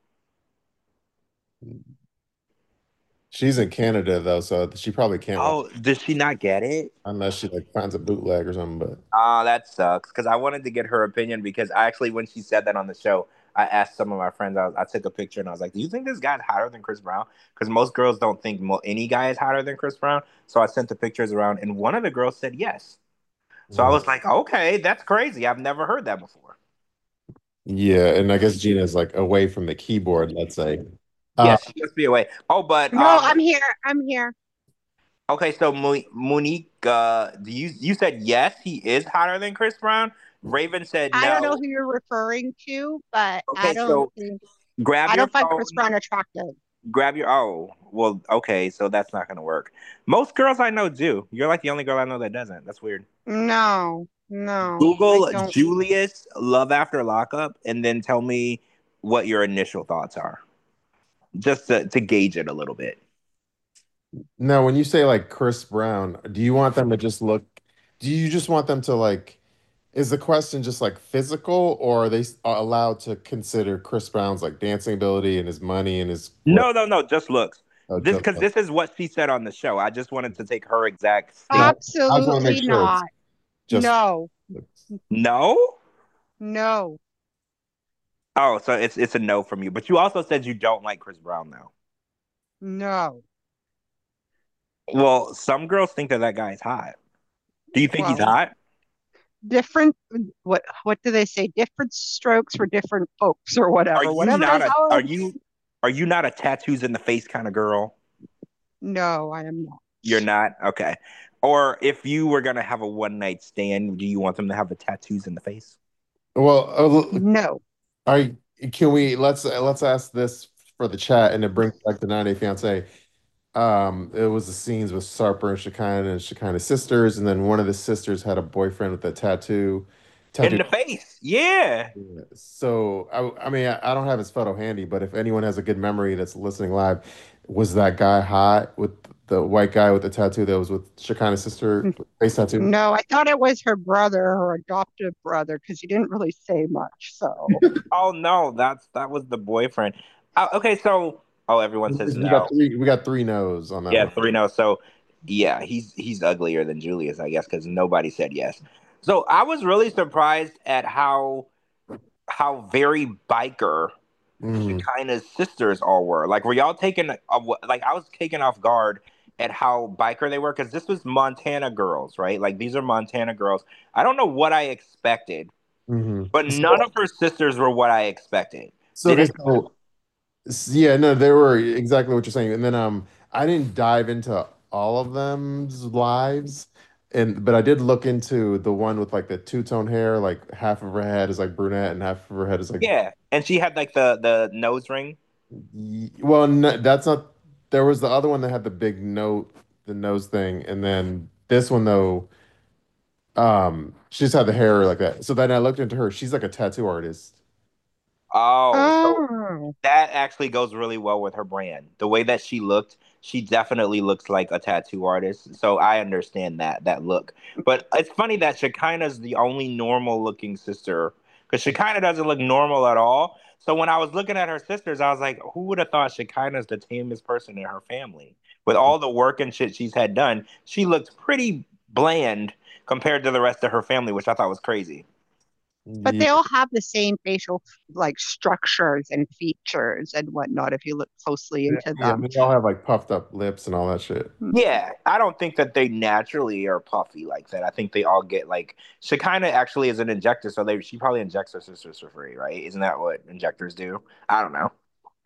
She's in Canada though, so she probably can't watch Oh, does she not get it? unless she like finds a bootleg or something. But Ah, that sucks. Because I wanted to get her opinion, because I actually, when she said that on the show, I asked some of my friends. I, was, I took a picture and I was like, "Do you think this guy's hotter than Chris Brown?" Because most girls don't think mo- any guy is hotter than Chris Brown. So I sent the pictures around, and one of the girls said yes. So I Mm. was like, okay, that's crazy. I've never heard that before. Yeah, and I guess Gina's like away from the keyboard, let's say. Uh, Yes, she must be away. Oh, but No, um, I'm here. I'm here. okay, so Mo- Monique, uh, do you you said yes, he is hotter than Chris Brown. Raven said I don't know no. who you're referring to, but I Okay, don't so think grab I your don't find Chris phone, Brown attractive. grab your oh, well, okay, so that's not gonna work. Most girls I know do. You're like the only girl I know that doesn't. That's weird. No, no, I Google don't. Julius Love After Lockup and then tell me what your initial thoughts are, just to, to gauge it a little bit. Now, when you say like Chris Brown, do you want them to just look, do you just want them to like, is the question just like physical, or are they s- are allowed to consider Chris Brown's like dancing ability and his money and his what? No, no, no, just looks. Oh, This just, because this is what she said on the show. I just wanted to take her exact yeah, statement. I just want to make Absolutely sure it's not. just. No, No? no, Oh, so it's it's a no from you. But you also said you don't like Chris Brown now. no. Well, some girls think that that guy's hot. Do you think he's Well, hot? different. What what do they say? Different strokes for different folks, or Are whatever. you Whatever. not a How? are you are you not a tattoos in the face kind of girl? No, I am not. You're not? Okay. Or if you were gonna have a one night stand, do you want them to have the tattoos in the face? Well, uh, No. I can we let's let's ask this for the chat and it brings back the ninety Day Fiance. Um, it was the scenes with Sarper and Shekinah and Shekinah's sisters, and then one of the sisters had a boyfriend with a tattoo. In Tattoo. the face. Yeah. So I, I mean, I, I don't have his photo handy, but if anyone has a good memory that's listening live, was that guy hot with the white guy with the tattoo that was with Shekinah's sister face tattoo? No, I thought it was her brother, her adoptive brother, because he didn't really say much. So, Oh no, that's that was the boyfriend. Uh, okay, so oh, everyone says We got no. three. We got three no's on that Yeah, one. three no. So yeah, he's he's uglier than Julius, I guess, because nobody said yes. So I was really surprised at how how very biker Mhm. Shekinah's sisters all were. Like, were y'all taken? Uh, like, I was taken off guard at how biker they were because this was Montana girls, right? Like, these are Montana girls. I don't know what I expected, Mhm. but none So, of her sisters were what I expected. so They okay, didn't. so s- yeah, no, they were exactly what you're saying. And then um, I didn't dive into all of them's lives, and but I did look into the one with like the two-tone hair, like half of her head is like brunette and half of her head is like. Yeah, and she had like the the nose ring. Y- Well, no, that's not. There was the other one that had the big note, the nose thing, and then this one though, um, she just had the hair like that. So then I looked into her. She's like a tattoo artist. Oh, so oh, that actually goes really well with her brand. The way that she looked, she definitely looks like a tattoo artist. So I understand that that look. But it's funny that Shekinah's the only normal looking sister because Shekinah doesn't look normal at all. So when I was looking at her sisters, I was like, who would have thought Shekinah's the tamest person in her family? With all the work and shit she's had done, she looked pretty bland compared to the rest of her family, which I thought was crazy. but Yeah, they all have the same facial like structures and features and whatnot if you look closely into yeah. them. They all have like puffed up lips and all that shit. Yeah, I don't think that they naturally are puffy like that. I think they all get like Shekinah actually is an injector, so they she probably injects her sisters for free, right? Isn't that what injectors do? I don't know.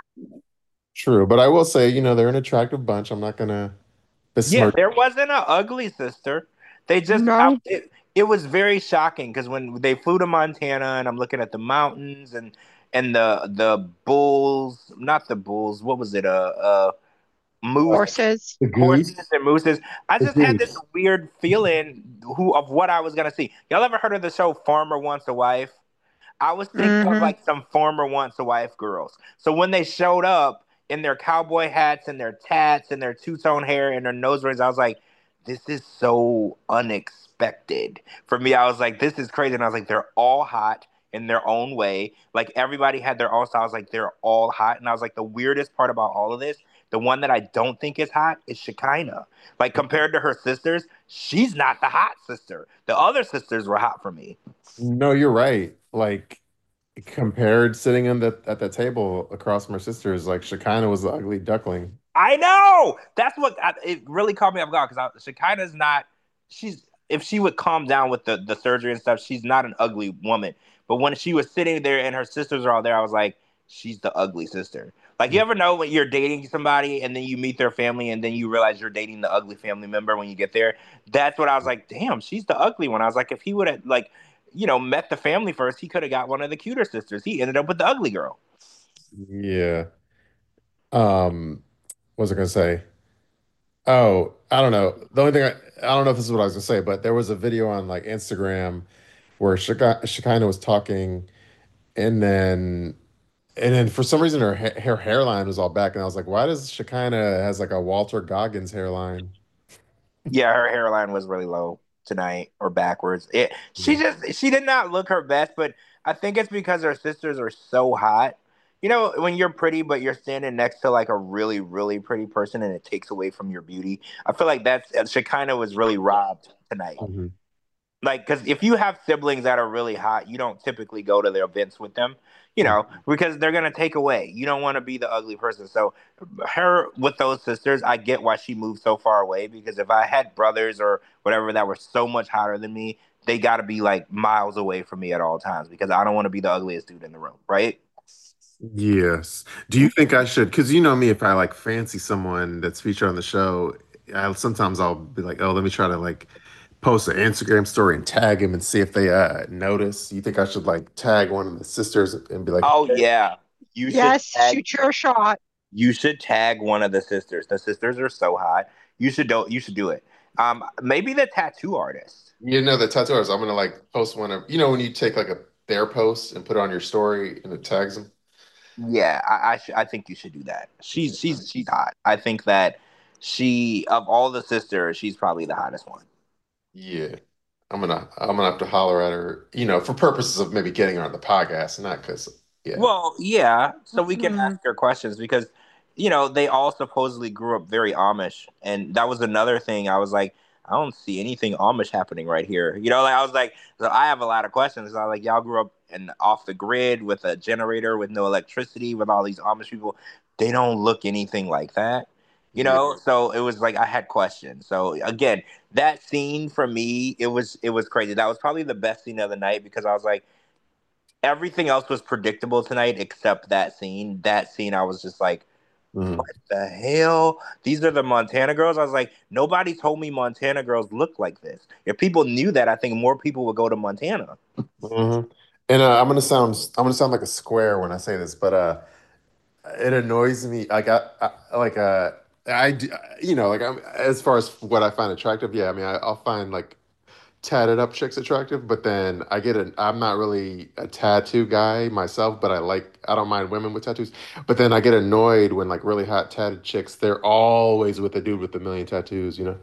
True, but I will say, you know, they're an attractive bunch. I'm not gonna Yeah, besmirch. there wasn't an ugly sister. They just I, No, it, it was very shocking because when they flew to Montana and I'm looking at the mountains and and the the bulls, not the bulls, what was it? Uh, uh moose horses. The horses goose, and mooses. I the just had this goose. weird feeling who of what I was gonna see. Y'all ever heard of the show Farmer Wants a Wife? I was thinking of Mm-hmm. like some Farmer Wants a Wife girls. So when they showed up in their cowboy hats and their tats and their two tone hair and their nose rings, I was like, this is so unexpected. For me, I was like, this is crazy. And I was like, they're all hot in their own way. Like everybody had their own style. I was like, they're all hot. And I was like, the weirdest part about all of this, the one that I don't think is hot is Shekinah. Like compared to her sisters, she's not the hot sister. The other sisters were hot for me. No, you're right. Like compared sitting in the at the table across from her sisters, like Shekinah was the ugly duckling. I know. That's what I, it really caught me off guard because Shekinah's not. She's if she would calm down with the the surgery and stuff, she's not an ugly woman. But when she was sitting there and her sisters are all there, I was like, she's the ugly sister. Like, you ever know when you're dating somebody and then you meet their family and then you realize you're dating the ugly family member when you get there? That's what I was like, damn, she's the ugly one. I was like, if he would have, like, you know, met the family first, he could have got one of the cuter sisters. He ended up with the ugly girl. Yeah. Um, what was I gonna say? Oh, I don't know. The only thing I, I don't know if this is what I was gonna say, but there was a video on like Instagram where Shaka, Shekinah was talking, and then and then for some reason her ha- her hairline was all back, and I was like, why does Shekinah has like a Walter Goggins hairline? Yeah, her hairline was really low tonight or backwards. It she Yeah. just she did not look her best, but I think it's because her sisters are so hot. You know, when you're pretty but you're standing next to like a really really pretty person and it takes away from your beauty. I feel like that's Shekinah was really robbed tonight. Mhm. Like, because if you have siblings that are really hot, you don't typically go to their events with them, you know, because they're gonna take away. You don't want to be the ugly person. So, her with those sisters, I get why she moved so far away. Because if I had brothers or whatever that were so much hotter than me, they got to be like miles away from me at all times because I don't want to be the ugliest dude in the room, right? Yes. Do you think I should? Because you know me, if I like fancy someone that's featured on the show, I sometimes I'll be like, oh, let me try to like post an Instagram story and tag him and see if they uh notice. You think I should like tag one of the sisters and be like, Oh yeah, you should Yes, tag. shoot your shot. You should tag one of the sisters. The sisters are so hot. You should do. You should do it. Um, maybe the tattoo artist. you know, the tattooers, I'm gonna like post one of, you know, when you take like a their post and put it on your story and it tags them. Yeah, I I, sh- I think you should do that. She's she's she's hot. I think that she of all the sisters, she's probably the hottest one. Yeah. I'm gonna I'm gonna have to holler at her, you know, for purposes of maybe getting her on the podcast, not because yeah. Well, yeah, so we can Mm, ask her questions because, you know, they all supposedly grew up very Amish, and that was another thing. I was like, I don't see anything Amish happening right here. You know, like I was like, so I have a lot of questions. I was like, y'all grew up and off the grid with a generator with no electricity with all these Amish people. They don't look anything like that. You Yeah. know, so it was like I had questions. So again, that scene for me, it was it was crazy. That was probably the best scene of the night because I was like, everything else was predictable tonight except that scene. That scene, I was just like, Mhm. what the hell? These are the Montana girls. I was like, nobody told me Montana girls look like this. If people knew that, I think more people would go to Montana. Mhm. And uh, I'm gonna sound I'm gonna sound like a square when I say this, but uh it annoys me. Like I, I like uh I do, you know, like I'm as far as what I find attractive, yeah, I mean I, I'll find like tatted up chicks attractive, but then I get an I'm not really a tattoo guy myself, but I like I don't mind women with tattoos. But then I get annoyed when like really hot tatted chicks, they're always with a dude with a million tattoos, you know?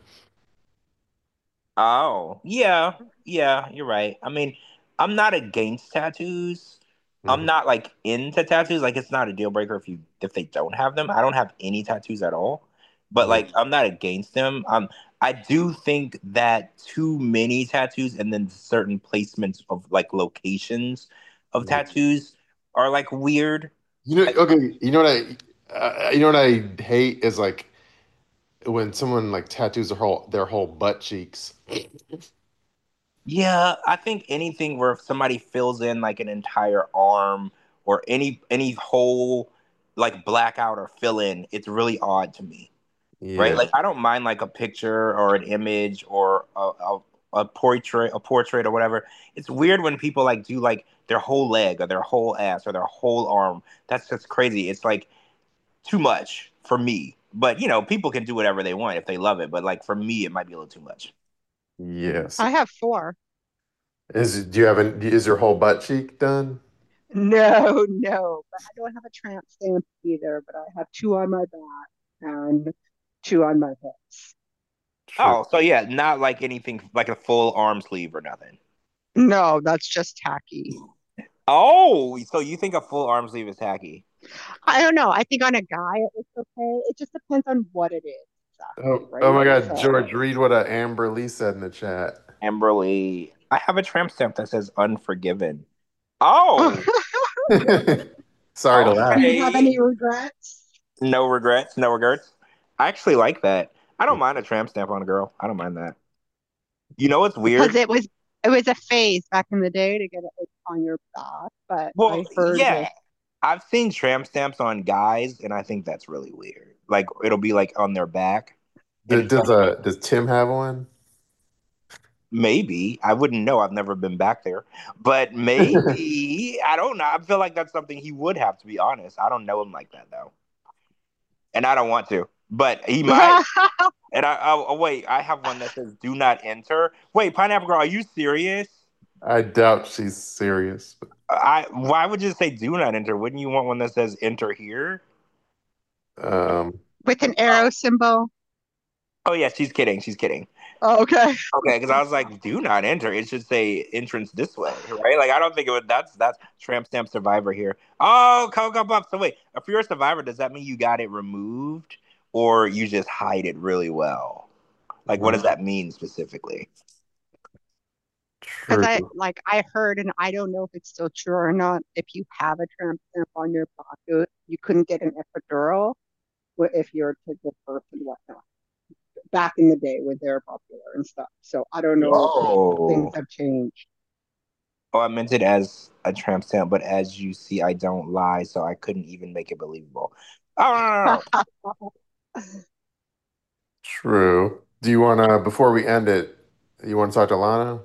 Oh, yeah, yeah, you're right. I mean, I'm not against tattoos. I'm Hmm. not like into tattoos. Like it's not a deal breaker if you if they don't have them. I don't have any tattoos at all. But Hmm. like I'm not against them. Um I do think that too many tattoos and then certain placements of like locations of tattoos are like weird. You know, Like okay, you know what I uh, you know what I hate is like when someone like tattoos their whole their whole butt cheeks. yeah, I think anything where somebody fills in like an entire arm or any any whole like blackout or fill in, it's really odd to me, right? Yeah. Like I don't mind like a picture or an image or a, a, a portrait, a portrait or whatever. It's weird when people like do like their whole leg or their whole ass or their whole arm. That's just crazy. It's like too much for me. But you know, people can do whatever they want if they love it. But like for me, it might be a little too much. Yes. I have four. Is do you have an is your whole butt cheek done? No, no, but I don't have a tramp stamp either, but I have two on my back and two on my hips. True. Oh, so yeah, not like anything like a full arm sleeve or nothing. No, that's just tacky. Oh, so you think a full arm sleeve is tacky? I don't know. I think on a guy it looks okay. It just depends on what it is exactly, Oh, oh right? my God, So, George, read what uh, Amber Lee said in the chat. Amberly, I have a tramp stamp that says unforgiven. Oh, Sorry to do laugh. you have any okay. regrets? No regrets, no regrets. I actually like that. I don't mind a tramp stamp on a girl. I don't mind that. You know what's because weird? it was it was a phase back in the day to get it like, on your back. But Well, I heard yeah, with I've seen tramp stamps on guys, and I think that's really weird. Like it'll be like on their back, and Does, it's does like uh does Tim have one? maybe I wouldn't know. I've never been back there, but maybe I don't know. I feel like that's something he would have to be honest. I don't know him like that though, and I don't want to, but he might. And I oh, oh wait, I have one that says "Do not enter." Wait, Pineapple Girl, are you serious? I doubt she's serious. But, I why would you say "Do not enter"? Wouldn't you want one that says "Enter here"? um, with an arrow symbol. Oh yeah, she's kidding. She's kidding. Oh, okay. Okay, because I was like, "Do not enter." It should say "Entrance this way," right? Like I don't think it would. That's that's Tramp Stamp Survivor here. Oh, Cocoa Puff. So wait, if you're a survivor, does that mean you got it removed, or you just hide it really well? Like, what does that mean specifically? Because true. I like I heard, and I don't know if it's still true or not. If you have a tramp stamp on your pocket, you couldn't get an epidural if you're to give birth and whatnot. Back in the day when they were popular and stuff. So I don't know if things Oh, have changed. oh, I meant it as a tramp stamp, but as you see, I don't lie, so I couldn't even make it believable. Oh, no, no, no. True. Do you want to, before we end it, you want to talk to Lana?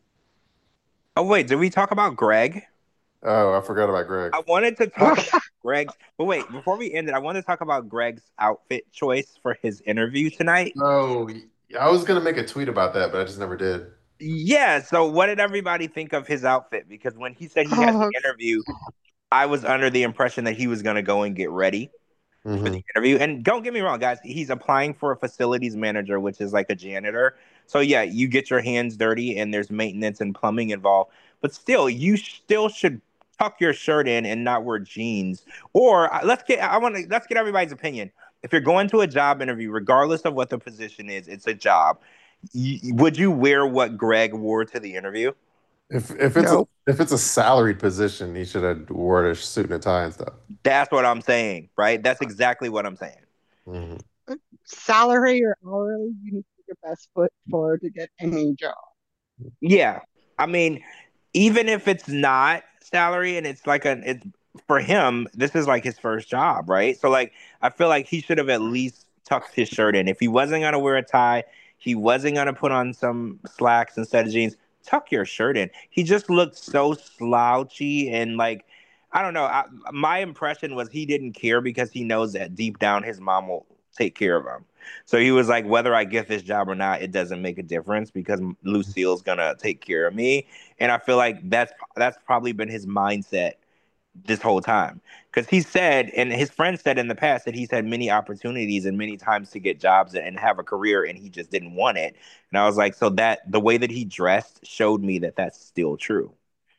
Oh, wait, did we talk about Greg? Oh, I forgot about Greg. I wanted to talk about Greg's, but wait, before we end it, I want to talk about Greg's outfit choice for his interview tonight. Oh, I was gonna make a tweet about that, but I just never did. Yeah, so what did everybody think of his outfit? Because when he said he had the Oh, interview, I was under the impression that he was going to go and get ready for the Hmm. interview. And don't get me wrong, guys, he's applying for a facilities manager, which is like a janitor. So yeah, you get your hands dirty and there's maintenance and plumbing involved. But still, you still should tuck your shirt in and not wear jeans. Or uh, let's get I want to let's get everybody's opinion. If you're going to a job interview, regardless of what the position is, it's a job. Y- would you wear what Greg wore to the interview? If if it's a no. if it's a salaried position, he should have wore a suit and a tie and stuff. That's what I'm saying, right? That's exactly what I'm saying. Hmm. Salary or hourly, you need to put your best foot forward to get any job. Yeah. I mean, even if it's not salary and it's like a it's for him, this is like his first job, right? So like I feel like he should have at least tucked his shirt in. If he wasn't gonna wear a tie, he wasn't gonna put on some slacks instead of jeans, tuck your shirt in. He just looked so slouchy and like I don't know. I, my impression was he didn't care because he knows that deep down his mom will take care of him. So he was like, whether I get this job or not, it doesn't make a difference because Lucille's gonna take care of me. And I feel like that's that's probably been his mindset this whole time. Because he said, and his friend said in the past that he's had many opportunities and many times to get jobs and have a career, and he just didn't want it. And I was like, so that the way that he dressed showed me that that's still true.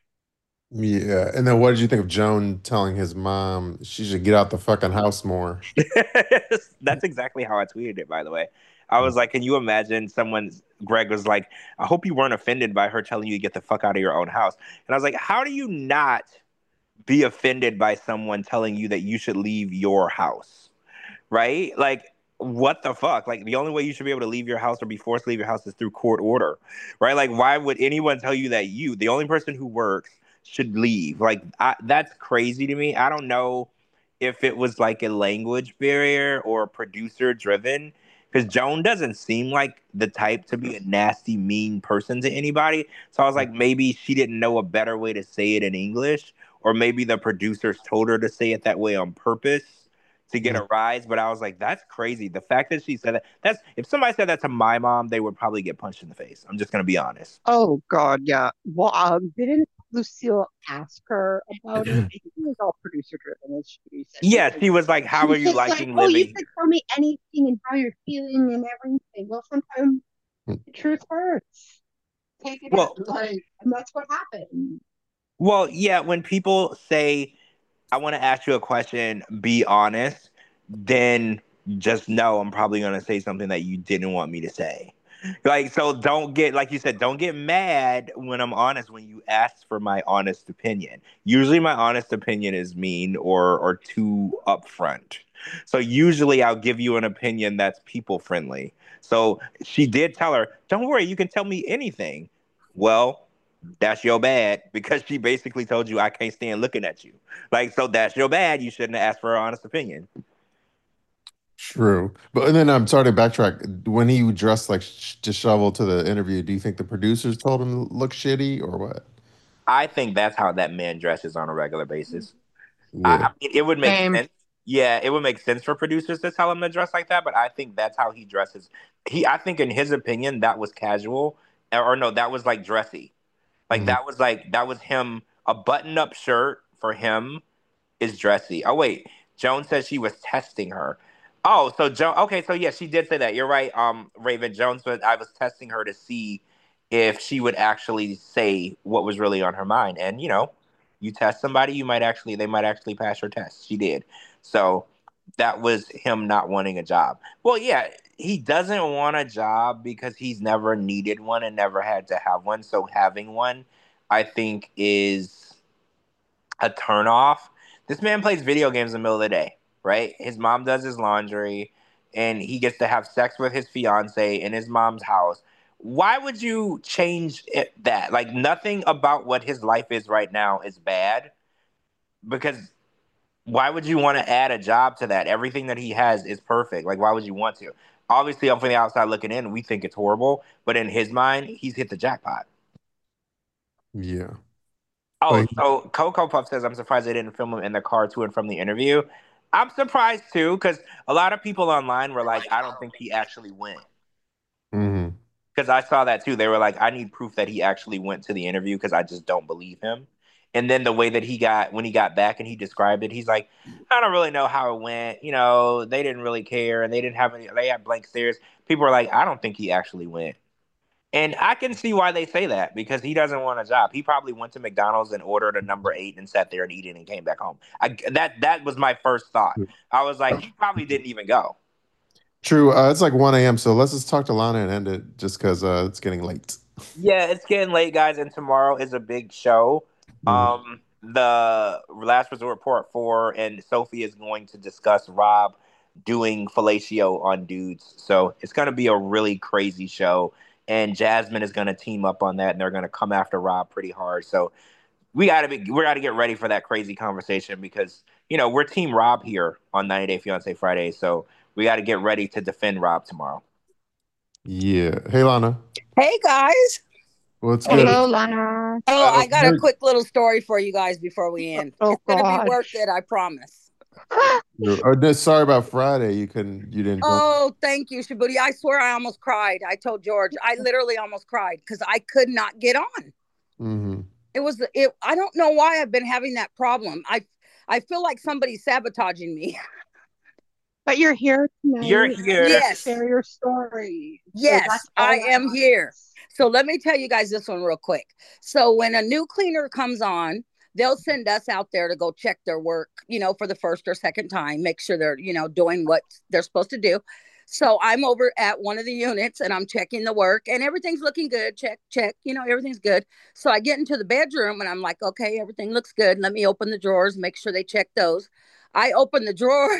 Yeah. And then what did you think of Joan telling his mom she should get out the fucking house more? That's exactly how I tweeted it, by the way. I was like, can you imagine someone, Greg was like, I hope you weren't offended by her telling you to get the fuck out of your own house. And I was like, how do you not be offended by someone telling you that you should leave your house? Right? Like, what the fuck? Like, the only way you should be able to leave your house or be forced to leave your house is through court order, right? Like, why would anyone tell you that you, the only person who works, should leave? Like, I, that's crazy to me. I don't know if it was like a language barrier or producer driven, because Joan doesn't seem like the type to be a nasty, mean person to anybody. So I was like, maybe she didn't know a better way to say it in English, or maybe the producers told her to say it that way on purpose to get Mhm. a rise, but I was like, that's crazy. The fact that she said that, that's if somebody said that to my mom, they would probably get punched in the face. I'm just gonna be honest. Oh God, yeah. Well, um, didn't Lucille ask her about it? I think it was all producer driven, as she said, Yeah, because she was like, she how are was you just like, liking "Oh, you living could here? tell me anything and how you're feeling and everything." Well, sometimes the truth hurts. Take it out, Well, like, and that's what happened. well, yeah, when people say, I want to ask you a question, be honest, then just know I'm probably going to say something that you didn't want me to say. Like, so don't get, like you said, don't get mad when I'm honest when you ask for my honest opinion. Usually my honest opinion is mean or or too upfront. So usually I'll give you an opinion that's people friendly. So she did tell her, "Don't worry, you can tell me anything." Well, that's your bad because she basically told you, "I can't stand looking at you." Like, so that's your bad. You shouldn't have asked for her honest opinion. True. But and then I'm sorry to backtrack. When he dressed like sh disheveled to the interview, do you think the producers told him to look shitty or what? I think that's how that man dresses on a regular basis. I, Yeah. I mean, it would make Same. sense. Yeah, it would make sense for producers to tell him to dress like that, but I think that's how he dresses. He, I think, in his opinion, that was casual, or, or no, that was like dressy. Like Mhm. that was like that was him. A button-up shirt for him is dressy. Oh wait, Joan says she was testing her. Oh, so Joan. Okay, so yeah, she did say that. You're right. Um, Raven Jones, but I was testing her to see if she would actually say what was really on her mind. And you know, you test somebody, you might actually they might actually pass your test. She did. So that was him not wanting a job. Well, yeah, he doesn't want a job because he's never needed one and never had to have one. So having one, I think, is a turnoff. This man plays video games in the middle of the day, right? His mom does his laundry, and he gets to have sex with his fiance in his mom's house. Why would you change it, that? Like nothing about what his life is right now is bad because why would you want to add a job to that? Everything that he has is perfect. Like why would you want to? Obviously, I'm from the outside looking in. We think it's horrible, but in his mind, he's hit the jackpot. Yeah. Oh, But so Coco Puff says, I'm surprised they didn't film him in the car to and from the interview. I'm surprised too, because a lot of people online were like, I don't think he actually went. mhm. Because I saw that too. They were like, I need proof that he actually went to the interview because I just don't believe him. And then the way that he got, when he got back and he described it, he's like, I don't really know how it went. You know, they didn't really care and they didn't have any, they had blank stares. People were like, I don't think he actually went. And I can see why they say that because he doesn't want a job. He probably went to McDonald's and ordered a number eight and sat there and eat it and came back home. I, that that was my first thought. I was like, he probably didn't even go. True. Uh, it's like one a m. So let's just talk to Lana and end it just because uh, it's getting late. Yeah, it's getting late, guys, and tomorrow is a big show. Mhm. Um, the Last Resort Part Four, and Sophie is going to discuss Rob doing fellatio on dudes. So it's going to be a really crazy show. And Jasmine is going to team up on that, and they're going to come after Rob pretty hard. So we got to be we got to get ready for that crazy conversation because you know we're Team Rob here on ninety Day Fiance Friday, so we got to get ready to defend Rob tomorrow. Yeah. Hey, Lana. Hey guys. What's good? Hello, Lana. Oh, Uh, I got a quick little story for you guys before we end. Oh It's gonna be God. worth it, I promise. oh, no, sorry about Friday. You couldn't. You didn't come. Oh, thank you, Shabuti. I swear I almost cried. I told George, I literally almost cried because I could not get on. hmm It was it. I don't know why I've been having that problem. I I feel like somebody's sabotaging me. But you're here tonight. You're here. Yes. Share your story. So Yes, that's all I that am matters. here. So let me tell you guys this one real quick. So when a new cleaner comes on, they'll send us out there to go check their work, you know, for the first or second time, make sure they're, you know, doing what they're supposed to do. So I'm over at one of the units and I'm checking the work and everything's looking good. Check, check, you know, everything's good. So I get into the bedroom and I'm like, okay, everything looks good. Let me open the drawers, make sure they check those. I open the drawer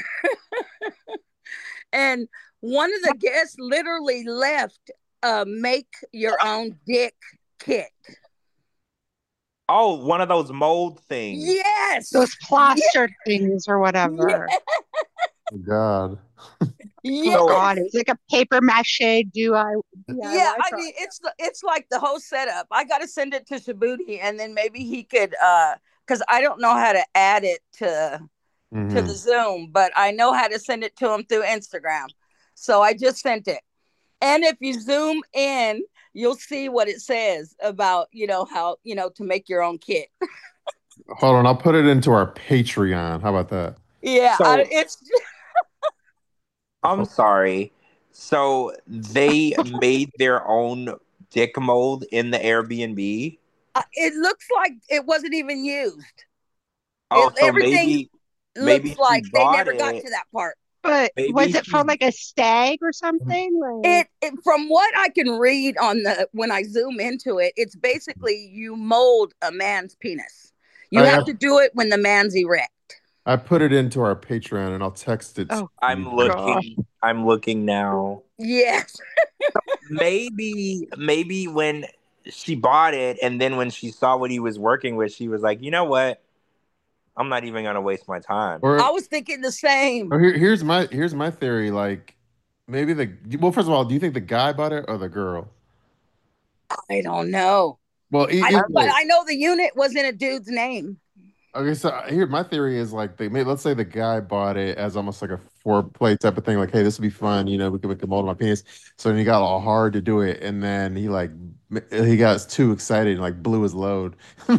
and one of the guests literally left a make your own dick kit. Oh, one of those mold things. Yes. Those plastered things or whatever. Oh, God. Yes. Oh God, it's like a paper mache do I Yeah, I mean it's it's like the whole setup. I got to send it to Shabuti and then maybe he could uh cuz I don't know how to add it to Mhm. to the Zoom, but I know how to send it to him through Instagram. So I just sent it. And if you zoom in, you'll see what it says about, you know, how, you know, to make your own kit. Hold on, I'll put it into our Patreon. How about that? Yeah, So- I, it's I'm sorry. So they made their own dick mold in the Airbnb. uh, it looks like it wasn't even used. Oh, It- so everything maybe maybe looks like she they bought never got it. to that part. But Maybe was it for she- like a stag or something? Like, It, it from what I can read on the when I zoom into it, it's basically you mold a man's penis. You I have have- to do it when the man's erect. I put it into our Patreon and I'll text it to Oh you. I'm gosh. looking. I'm looking now. Yes. Maybe, maybe when she bought it, and then when she saw what he was working with, she was like, you know what? I'm not even gonna waste my time. I Or, was thinking the same. or here, here's my here's my theory. Like maybe the well, first of all, do you think the guy bought it or the girl? I don't know. Well, e- I either but way. I know the unit was in a dude's name. Okay, so here my theory is like they made. Let's say the guy bought it as almost like a foreplay type of thing. Like, hey, this would be fun. You know, we could make a mold of my penis. So then he got all hard to do it, and then he like m- he got too excited and like blew his load.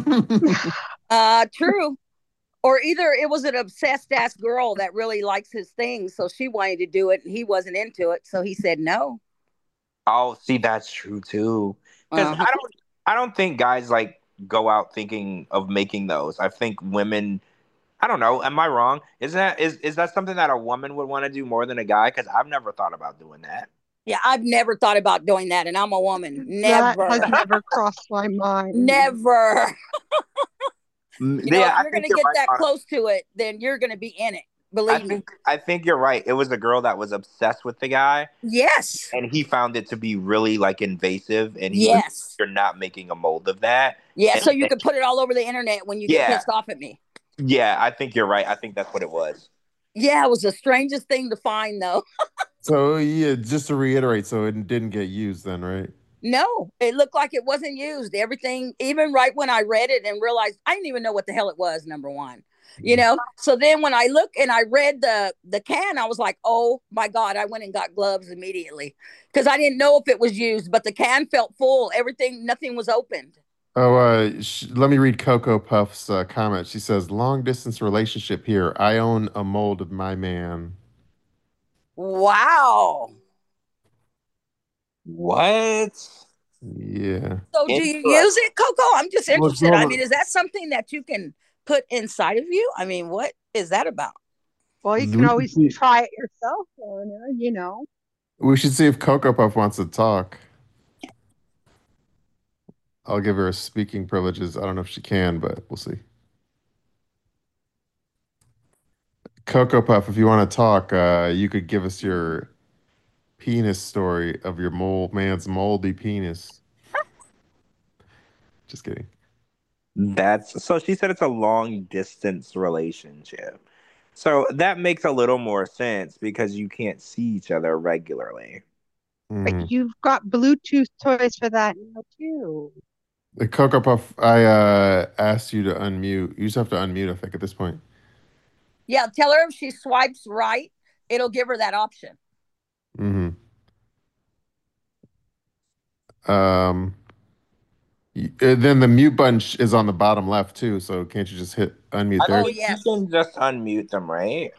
Uh, true. Or either it was an obsessed ass girl that really likes his thing, so she wanted to do it and he wasn't into it, so he said no. Oh, see, that's true too. Because Uh-huh. I don't, I don't think guys like go out thinking of making those. I think women. I don't know. Am I wrong? Is that is is that something that a woman would want to do more than a guy? Because I've never thought about doing that. Yeah, I've never thought about doing that, and I'm a woman. That has Never, never crossed my mind. never. You know, if Yeah, I you're think gonna you're get right that on it. close to it, then you're gonna be in it. I Believe me. think I think you're right. It was a girl that was obsessed with the guy, Yes. and he found it to be really like invasive, and he was, Yes. you're not making a mold of that. Yeah. And So you then- could put it all over the internet when you get yeah, pissed off at me. yeah, I think you're right. I think that's what it was. Yeah, it was the strangest thing to find, though. So yeah, just to reiterate, so it didn't get used then, right? No, it looked like it wasn't used. Everything, even right when I read it and realized I didn't even know what the hell it was, number one. You know, so then when I look and I read the the can, I was like, oh my God, I went and got gloves immediately because I didn't know if it was used, but the can felt full. Everything, nothing was opened. Oh, uh, sh let me read Coco Puff's uh, comment. She says, "Long distance relationship here. I own a mold of my man." Wow. What? Yeah. So do you use Interesting. it, Coco? I'm just Well, interested. I hold mean, on. is that something that you can put inside of you? I mean, what is that about? Well, you We can should always see, try it yourself, Eleanor, you know. we should see if Coco Puff wants to talk. I'll give her speaking privileges. I don't know if she can, but we'll see. Coco Puff, if you want to talk, uh, you could give us your penis story of your mold man's moldy penis. Just kidding. That's so she said it's a long distance relationship. So that makes a little more sense because you can't see each other regularly. But Mm. you've got Bluetooth toys for that now too. The Coco Puff, I uh, asked you to unmute. You just have to unmute, I think, at this point. Yeah, tell her if she swipes right, it'll give her that option. hmm Um, y- uh, then the mute button sh- is on the bottom left too. So can't you just hit unmute I there? Oh, think you yes. can just unmute them, right?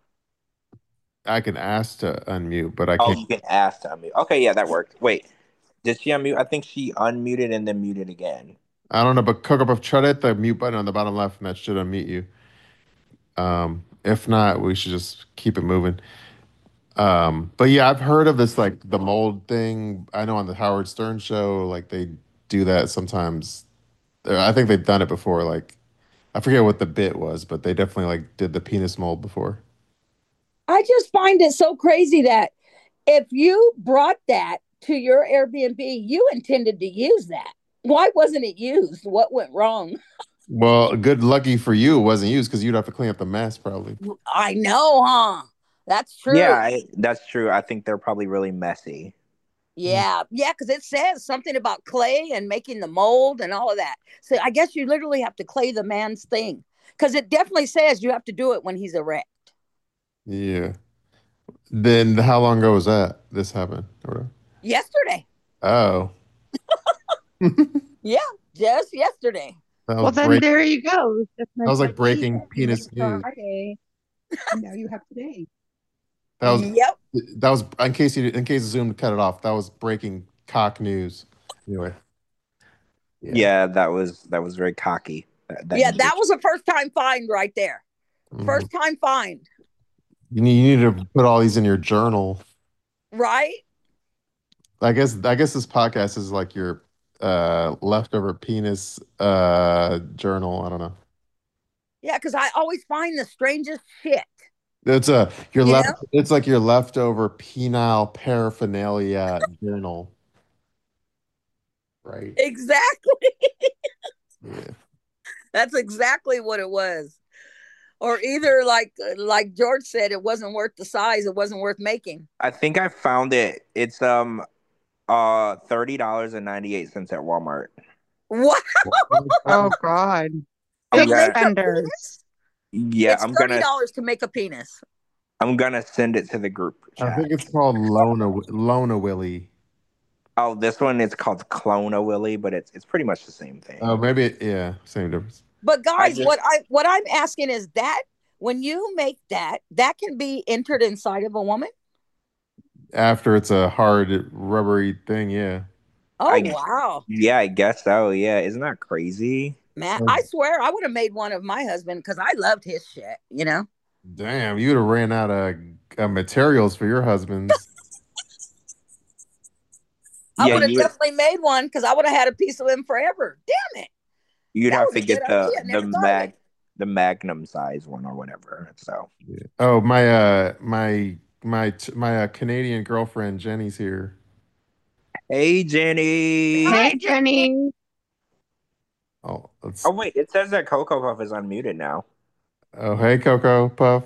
I can ask to unmute, but I Oh, can't. you can ask to unmute. Okay, yeah, that worked. Wait, did she unmute? I think she unmuted and then muted again. I don't know, but Coco Puff, try to hit the mute button on the bottom left, and that should unmute you. Um, if not, we should just keep it moving. Um, but yeah, I've heard of this like the mold thing. I know on the Howard Stern show, like they do that sometimes. Uh, I think they've done it before. Like I forget what the bit was, but they definitely like did the penis mold before. I just find it so crazy that if you brought that to your Airbnb, you intended to use that. Why wasn't it used? What went wrong? Well, good lucky for you, it wasn't used because you'd have to clean up the mess probably. I know, huh? That's Yeah, true. I, that's true. I think they're probably really messy. Yeah, yeah, because it says something about clay and making the mold and all of that. So I guess you literally have to clay the man's thing because it definitely says you have to do it when he's erect. Yeah. Then how long ago was that? This happened. Or whatever? Yesterday. Oh, Yeah, just yesterday. that Well, was then break. there you go. Just That was like like breaking late penis news. Friday, and now you have today. That was Yep. that was in case you in case Zoom cut it off. That was breaking cock news. Anyway, yeah. Yeah, that was that was very cocky. That, that Yeah, news. that was a first time find right there. Mhm. First time find, You need you need to put all these in your journal. right? I guess I guess this podcast is like your uh leftover penis uh journal. I don't know. Yeah, because I always find the strangest shit. It's a your You left. know? It's like your leftover penile paraphernalia journal, right? Exactly. Yeah. That's exactly what it was. Or either like like George said, it wasn't worth the size. It wasn't worth making. I think I found it. It's um uh thirty dollars and ninety eight cents at Walmart. What? Oh God. I'm To Big gonna make a penis? spenders. yeah, It's I'm thirty gonna dollars to make a penis. I'm gonna send it to the group I chat. think it's called Lona Lona Willie. Oh, this one is called Clona Willy, but it's it's pretty much the same Oh, thing. maybe it, yeah, same difference. But I guys, just what I what I'm asking is that when you make that, that can be entered inside of a woman. After it's a hard rubbery thing, yeah. Oh I wow, yeah, I guess so. Yeah, isn't that crazy? man! Oh, I swear I would have made one of my husband because I loved his shit. You know, damn, you would have ran out of uh, materials for your husbands. I Yeah, would have you would definitely made one because I would have had a piece of him forever. Damn it, you'd that have was to a good get the idea. I the never thought of it. mag the Magnum size one or whatever. So Yeah. Oh, my uh my my t- my uh, Canadian girlfriend Jenny's here. hey Jenny. Hi, Hey, Jenny. Jenny. Oh, let's. Oh wait, it says that Cocoa Puff is unmuted now. Oh, hey, Coco Puff.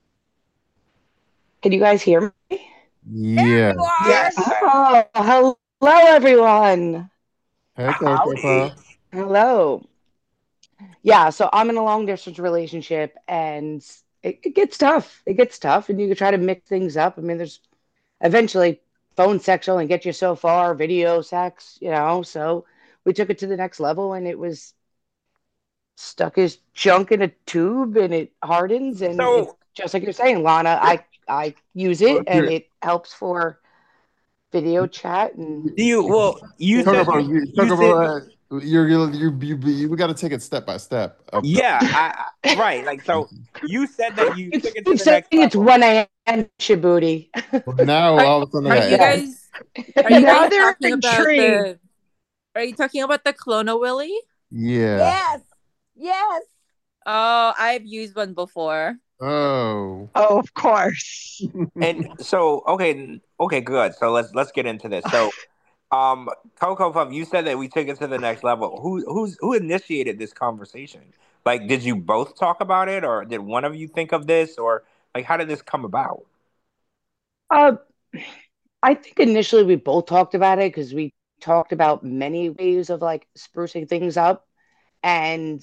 Can you guys hear me? There Yeah. you are. Yes. Oh, hello, everyone. Hey, Coco Howdy. Puff. Hello. Yeah, so I'm in a long distance relationship and it, it gets tough. It gets tough, and you can try to mix things up. I mean, there's eventually phone sex will only get you so far, video sex, you know. So we took it to the next level, and it was stuck his junk in a tube and it hardens, and it So just like you're saying, Lana, I I use it and You're- it helps for video chat and do you well you Coco said Puff, you you, you Coco said Puff, uh, you're you're you you, you, we got to take it step by step. Up the, yeah, I, I right. Like so you said that you you took it to keep the saying next it's level. one a.m. Shibuti. now Are all of a sudden I are got you Yes. guys are you Now guys they're talking about intrigued. the are you talking about the Clona Willy? yeah. Yes, yes. Oh, I've used one before. Oh. Oh, of course. And so okay, okay, good. So let's let's get into this. So um Coco Puff, you said that we took it to the next level. Who who's who initiated this conversation? Like did you both talk about it or did one of you think of this or like how did this come about? Uh, I think initially we both talked about it because we talked about many ways of like sprucing things up, and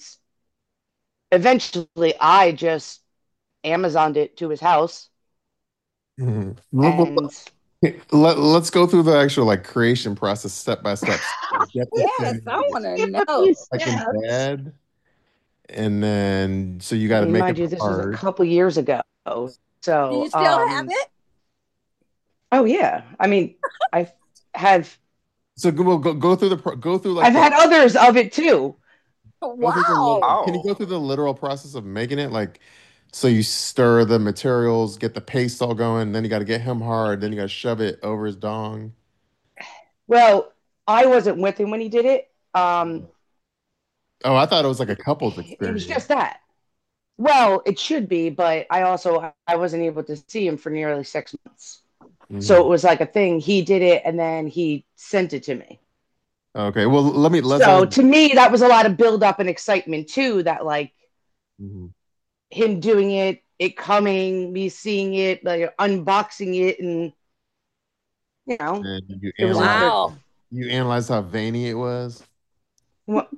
eventually I just Amazoned it to his house, Mhm. Let, and let, let's go through the actual like creation process step by step. Get the Yes, I thing want to give know. me like in steps. bed, and then so you I got to mean, make it mind you, this was a hard. couple years ago. Do you So, still have um, it? oh yeah. I mean, I have So go well, go go through the pro- go through like I've the had others of it too. go through the lit- Wow. can you go Oh. through the literal process of making it like so you stir the materials, get the paste all going, then you got to get him hard, then you got to shove it over his dong. Well, I wasn't with him when he did it. Um, Oh, I thought it was like a couple's it was experience. just that. Well, it should be, but I also I wasn't able to see him for nearly six months. So it Mhm. was like a thing. He did it and then he sent it to me. Okay, well let me let's ask. So to me, that was a lot of build up and excitement too. That like Mhm. him doing it, it coming, me seeing it, like unboxing it, and you know, And you it was like analyze the Wow. you analyze how veiny it was. well,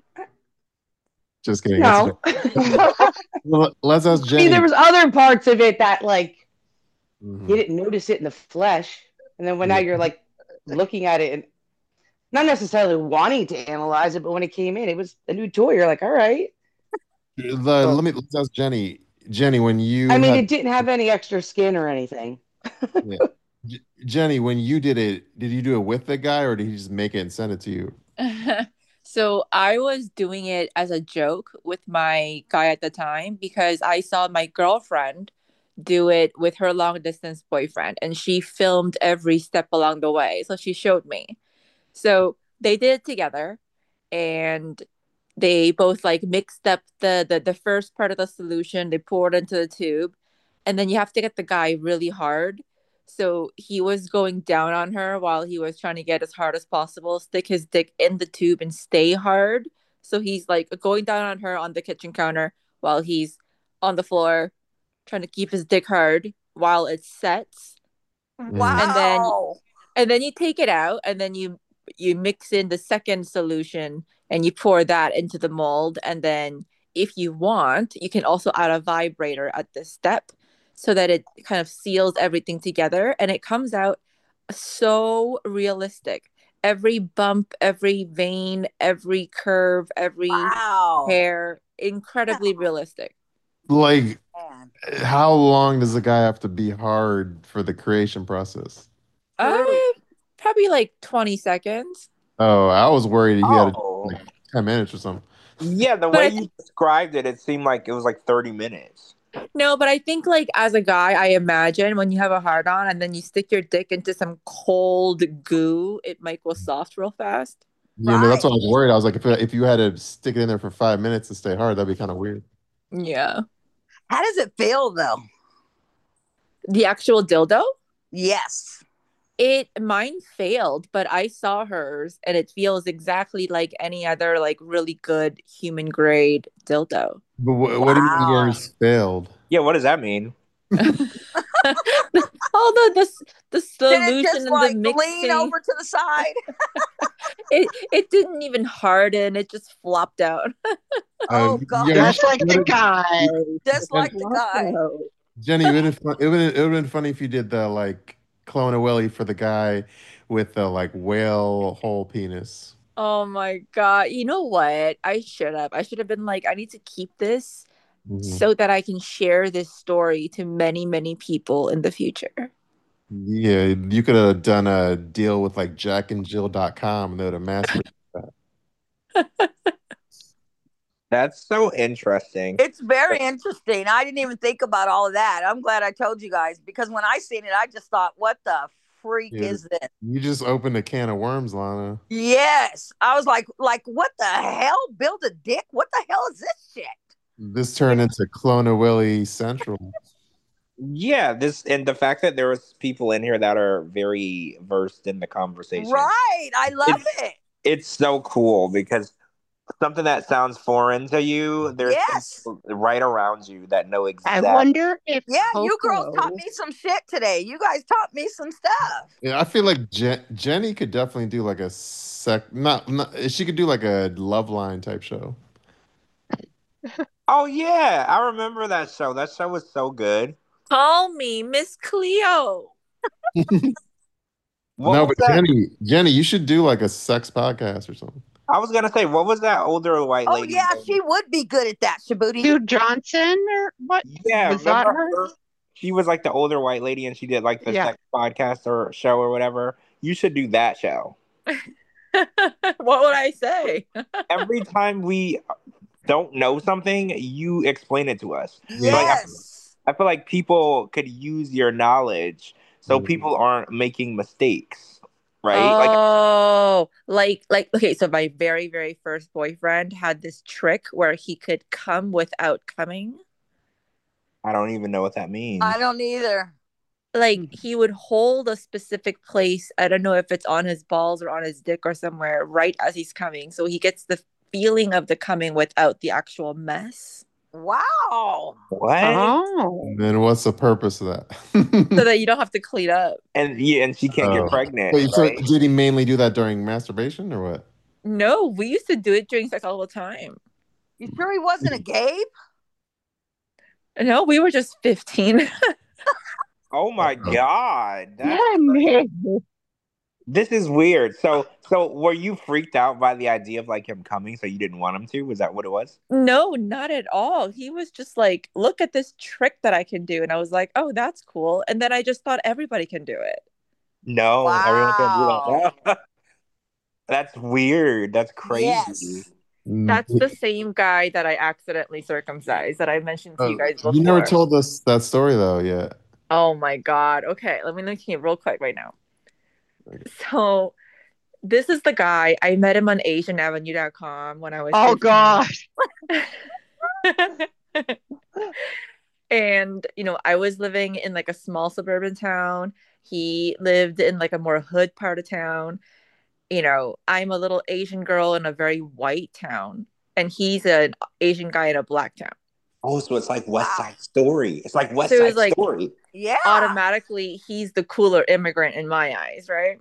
Just kidding. That's a joke. no. I Well, let's ask mean, there Jenny. was other parts of it that like you Mhm. didn't notice it in the flesh, and then when now Yeah. you're like looking at it and not necessarily wanting to analyze it, but when it came in, it was a new toy. You're like, all right. The, But let me let's ask Jenny. Jenny, when you I mean, had it didn't have any extra skin or anything. yeah. J- Jenny, when you did it, did you do it with the guy or did he just make it and send it to you? So I was doing it as a joke with my guy at the time because I saw my girlfriend do it with her long distance boyfriend and she filmed every step along the way. So she showed me. So they did it together and they both like mixed up the, the the first part of the solution, they poured into the tube, and then you have to get the guy really hard. So he was going down on her while he was trying to get as hard as possible, stick his dick in the tube and stay hard. So he's like going down on her on the kitchen counter while he's on the floor trying to keep his dick hard while it sets. Mm. And then Wow. and then you take it out, and then you you mix in the second solution and you pour that into the mold. And then if you want, you can also add a vibrator at this step so that it kind of seals everything together, and it comes out so realistic. Every bump, every vein, every curve, every Wow. hair, incredibly realistic. Like, Man. how long does the guy have to be hard for the creation process? Uh, probably like twenty seconds. Oh, I was worried he had Oh. like ten minutes or something. Yeah, the But way I you described it, it seemed like it was like thirty minutes. No, but I think like as a guy, I imagine when you have a hard on and then you stick your dick into some cold goo, it might go soft real fast. You know, that's Right. what I was worried. I was like, if if you had to stick it in there for five minutes to stay hard, that'd be kind of weird. Yeah. How does it feel though? The actual dildo? Yes. It mine failed, but I saw hers and it feels exactly like any other like really good human grade dildo. But wh- what do you mean Wow. yours failed? Yeah, what does that mean? All the the, the Did it solution just and the like lean mixing, over to the side? it it didn't even harden, it just flopped out. Oh, Uh, God. you know, Just like the guy. Just like the guy. Jenny, it would have been, it would it would have been funny if you did the like clone a Willy for the guy with the like whale hole penis. Oh my God. You know what? I should have. I should have been like, I need to keep this Mhm. so that I can share this story to many, many people in the future. Yeah, you could have done a deal with like jack and jill dot com and they would have mastered that. That's so interesting. It's very interesting. I didn't even think about all of that. I'm glad I told you guys because when I seen it, I just thought, what the freak Yeah. is this? You just opened a can of worms, Lana. Yes. I was like, like, what the hell? Build a dick? What the hell is this shit? This turned into Clone a Willy Central. Yeah, this and the fact that there was people in here that are very versed in the conversation. Right. I love It's- it. It's so cool because something that sounds foreign to you, there's Yes. people right around you that know I exactly. wonder if Yeah, you girls Coco- taught me some shit today. You guys taught me some stuff. Yeah, I feel like Je- Jenny could definitely do like a sec. Not, not. She could do like a Love Line type show. Oh yeah, I remember that show. That show was so good. Call me Miss Cleo. What no, was but that? Jenny, Jenny, you should do like a sex podcast or something. I was gonna say, what was that older white Oh, lady? yeah, name? she would be good at that, Shabuti. Sue Johnson or what? Yeah, Was that remember her? her? She was like the older white lady, and she did like the Yeah. sex podcast or show or whatever. You should do that show. What would I say? Every time we don't know something, you explain it to us. Yes. I feel like people could use your knowledge so Mhm. people aren't making mistakes, right? Like, Oh, like like okay, so my very, very first boyfriend had this trick where he could come without coming. I don't even know what that means. I don't either. Like he would hold a specific place. I don't know if it's on his balls or on his dick or somewhere right as he's coming. So he gets the feeling of the coming without the actual mess. Wow. What? Oh. Then what's the purpose of that? So that you don't have to clean up. And yeah, and she can't Oh. get pregnant. Wait, so right? did he mainly do that during masturbation or what? No, we used to do it during sex all the time. You sure he wasn't a Gabe? No, we were just fifteen. Oh my god, that's Yeah, man. this is weird. So, so were you freaked out by the idea of like him coming, so you didn't want him to? Was that what it was? No, not at all. He was just like, look at this trick that I can do. And I was like, oh, that's cool. And then I just thought everybody can do it. No, everyone Wow. can do that. That's weird. That's crazy. Yes. That's the same guy that I accidentally circumcised that I mentioned to you guys before. You never told us that story though yet. Oh my God. Okay, let me look here real quick right now. So This is the guy. I met him on Asian Avenue dot com when I was Oh fifteen. gosh. And, you know, I was living in like a small suburban town. He lived in like a more hood part of town. You know, I'm a little Asian girl in a very white town, and he's an Asian guy in a black town. Oh, so it's like West Wow. Side Story. It's like West So it Side was like Story. Yeah. automatically he's the cooler immigrant in my eyes, right?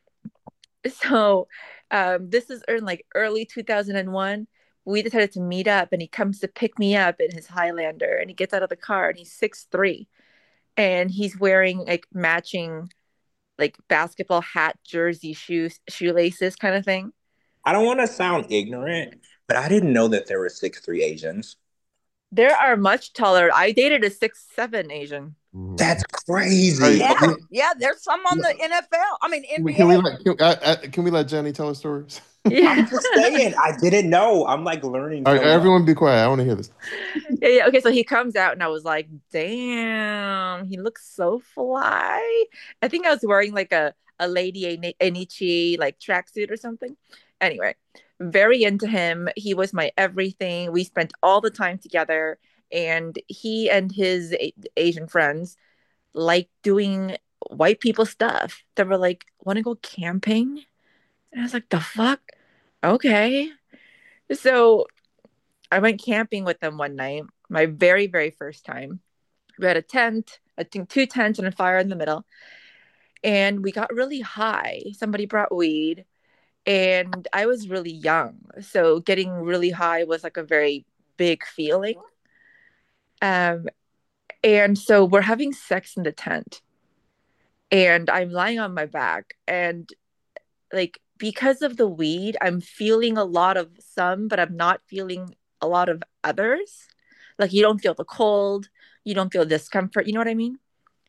So um, this is in like early two thousand one. We decided to meet up, and he comes to pick me up in his Highlander, and he gets out of the car, and he's six three, and he's wearing like matching like basketball hat, jersey, shoes, shoelaces kind of thing. I don't want to sound ignorant, but I didn't know that there were six three Asians. There are much taller. I dated a six seven Asian. That's crazy. Right. Yeah, yeah. There's some on the N F L. I mean, Can we, N B A. can we let can, uh, uh, can we let Jenny tell her stories? Yeah. I'm just saying, I didn't know. I'm like learning. All so right, much. everyone, be quiet. I want to hear this. yeah, yeah. Okay, so he comes out, and I was like, "Damn, he looks so fly." I think I was wearing like a a Lady Enichi like tracksuit or something. Anyway, very into him. He was my everything. We spent all the time together, and he and his a- Asian friends like doing white people stuff. They were like, "Want to go camping?" And I was like, "The fuck?" Okay. So I went camping with them one night, my very, very first time. We had a tent, I think two tents and a fire in the middle. And we got really high. Somebody brought weed, and I was really young. So getting really high was like a very big feeling. Um, and so we're having sex in the tent, and I'm lying on my back. And like, because of the weed, I'm feeling a lot of some, but I'm not feeling a lot of others. Like, you don't feel the cold, you don't feel discomfort. You know what I mean?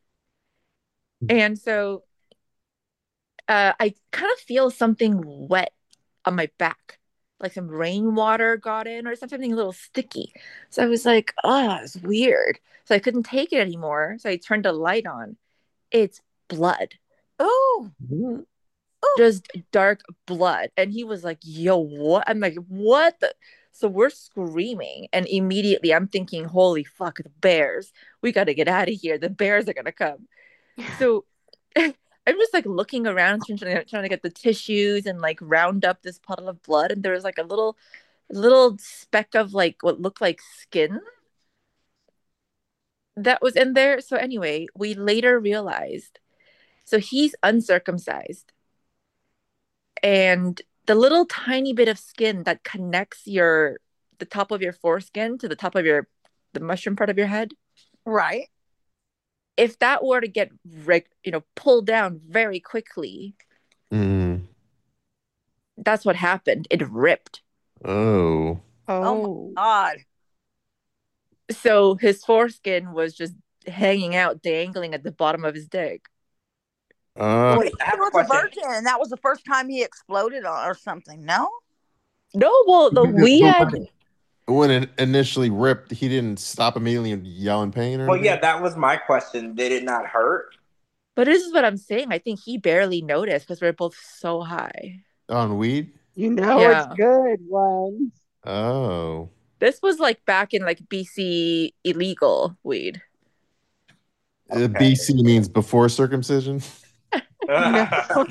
And so uh, I kind of feel something wet on my back, like some rainwater got in or something a little sticky. So I was like, oh, it's weird. So I couldn't take it anymore. So I turned the light on. It's blood. Ooh. Just dark blood. And he was like, yo, what? I'm like, what the? So we're screaming. And immediately I'm thinking, holy fuck, the bears. We got to get out of here. The bears are going to come. So I'm just like looking around, trying to, trying to get the tissues and like round up this puddle of blood. And there was like a little, little speck of like what looked like skin that was in there. So anyway, we later realized, so he's uncircumcised. And the little tiny bit of skin that connects your the top of your foreskin to the top of your the mushroom part of your head, Right. if that were to get you know pulled down very quickly, Mm. that's what happened. It ripped. Oh. Oh my God. So his foreskin was just hanging out, dangling at the bottom of his dick. Uh, Wait, I He have a was a question. virgin, and that was the first time he exploded on or something. No. No, well, the we had when it initially ripped, he didn't stop immediately and yell in pain or Well, anything? yeah, that was my question. Did it not hurt? But this is what I'm saying. I think he barely noticed because we we're both so high. On weed? You know Yeah. it's good ones. Oh. This was like back in like B C illegal weed. Uh, Okay. B C means before circumcision? No.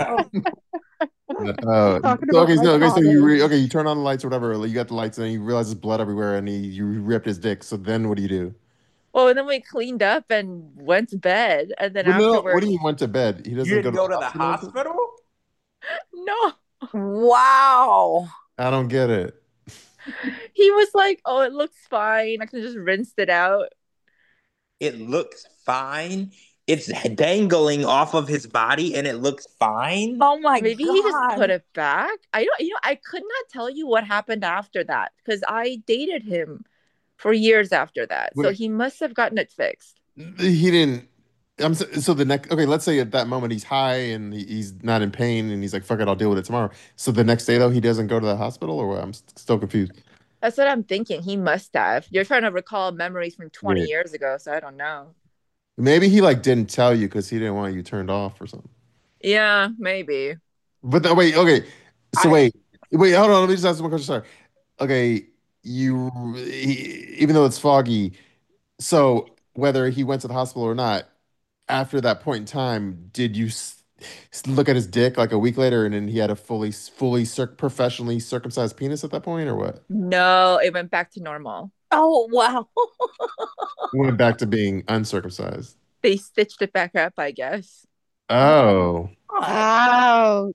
Uh, Talking so, about okay, my so, okay, so you re- comments. okay, you turn on the lights or whatever. You got the lights, and then you realize there's blood everywhere, and he, you ripped his dick. So then, what do you do? Well, and then we cleaned up and went to bed, and then Well, no, afterwards, what do you went to bed? He You doesn't didn't go go to to the hospital? hospital? no, Wow. I don't get it. he was like, "Oh, it looks fine. I can just rinse it out." It looks fine. It's dangling off of his body and it looks fine. Oh my Maybe God. he just put it back. I don't, you know, I could not tell you what happened after that because I dated him for years after that. So Wait. he must have gotten it fixed. He didn't. I'm so, so the next. Okay, let's say at that moment he's high and he, he's not in pain and he's like, "Fuck it, I'll deal with it tomorrow." So the next day though, he doesn't go to the hospital, or what? I'm st- still confused. That's what I'm thinking. He must have. You're trying to recall memories from twenty Yeah. years ago, so I don't know. Maybe he like didn't tell you because he didn't want you turned off or something. Yeah, maybe. But the, wait, okay. So I wait, wait, hold on. Let me just ask one question. Sorry. Okay, you he, even though it's foggy, so whether he went to the hospital or not, after that point in time, did you s- s- look at his dick like a week later, and then he had a fully, fully circ professionally circumcised penis at that point, or what? No, it went back to normal. oh wow. Went back to being uncircumcised. They stitched it back up, I guess. Oh, God. Wow.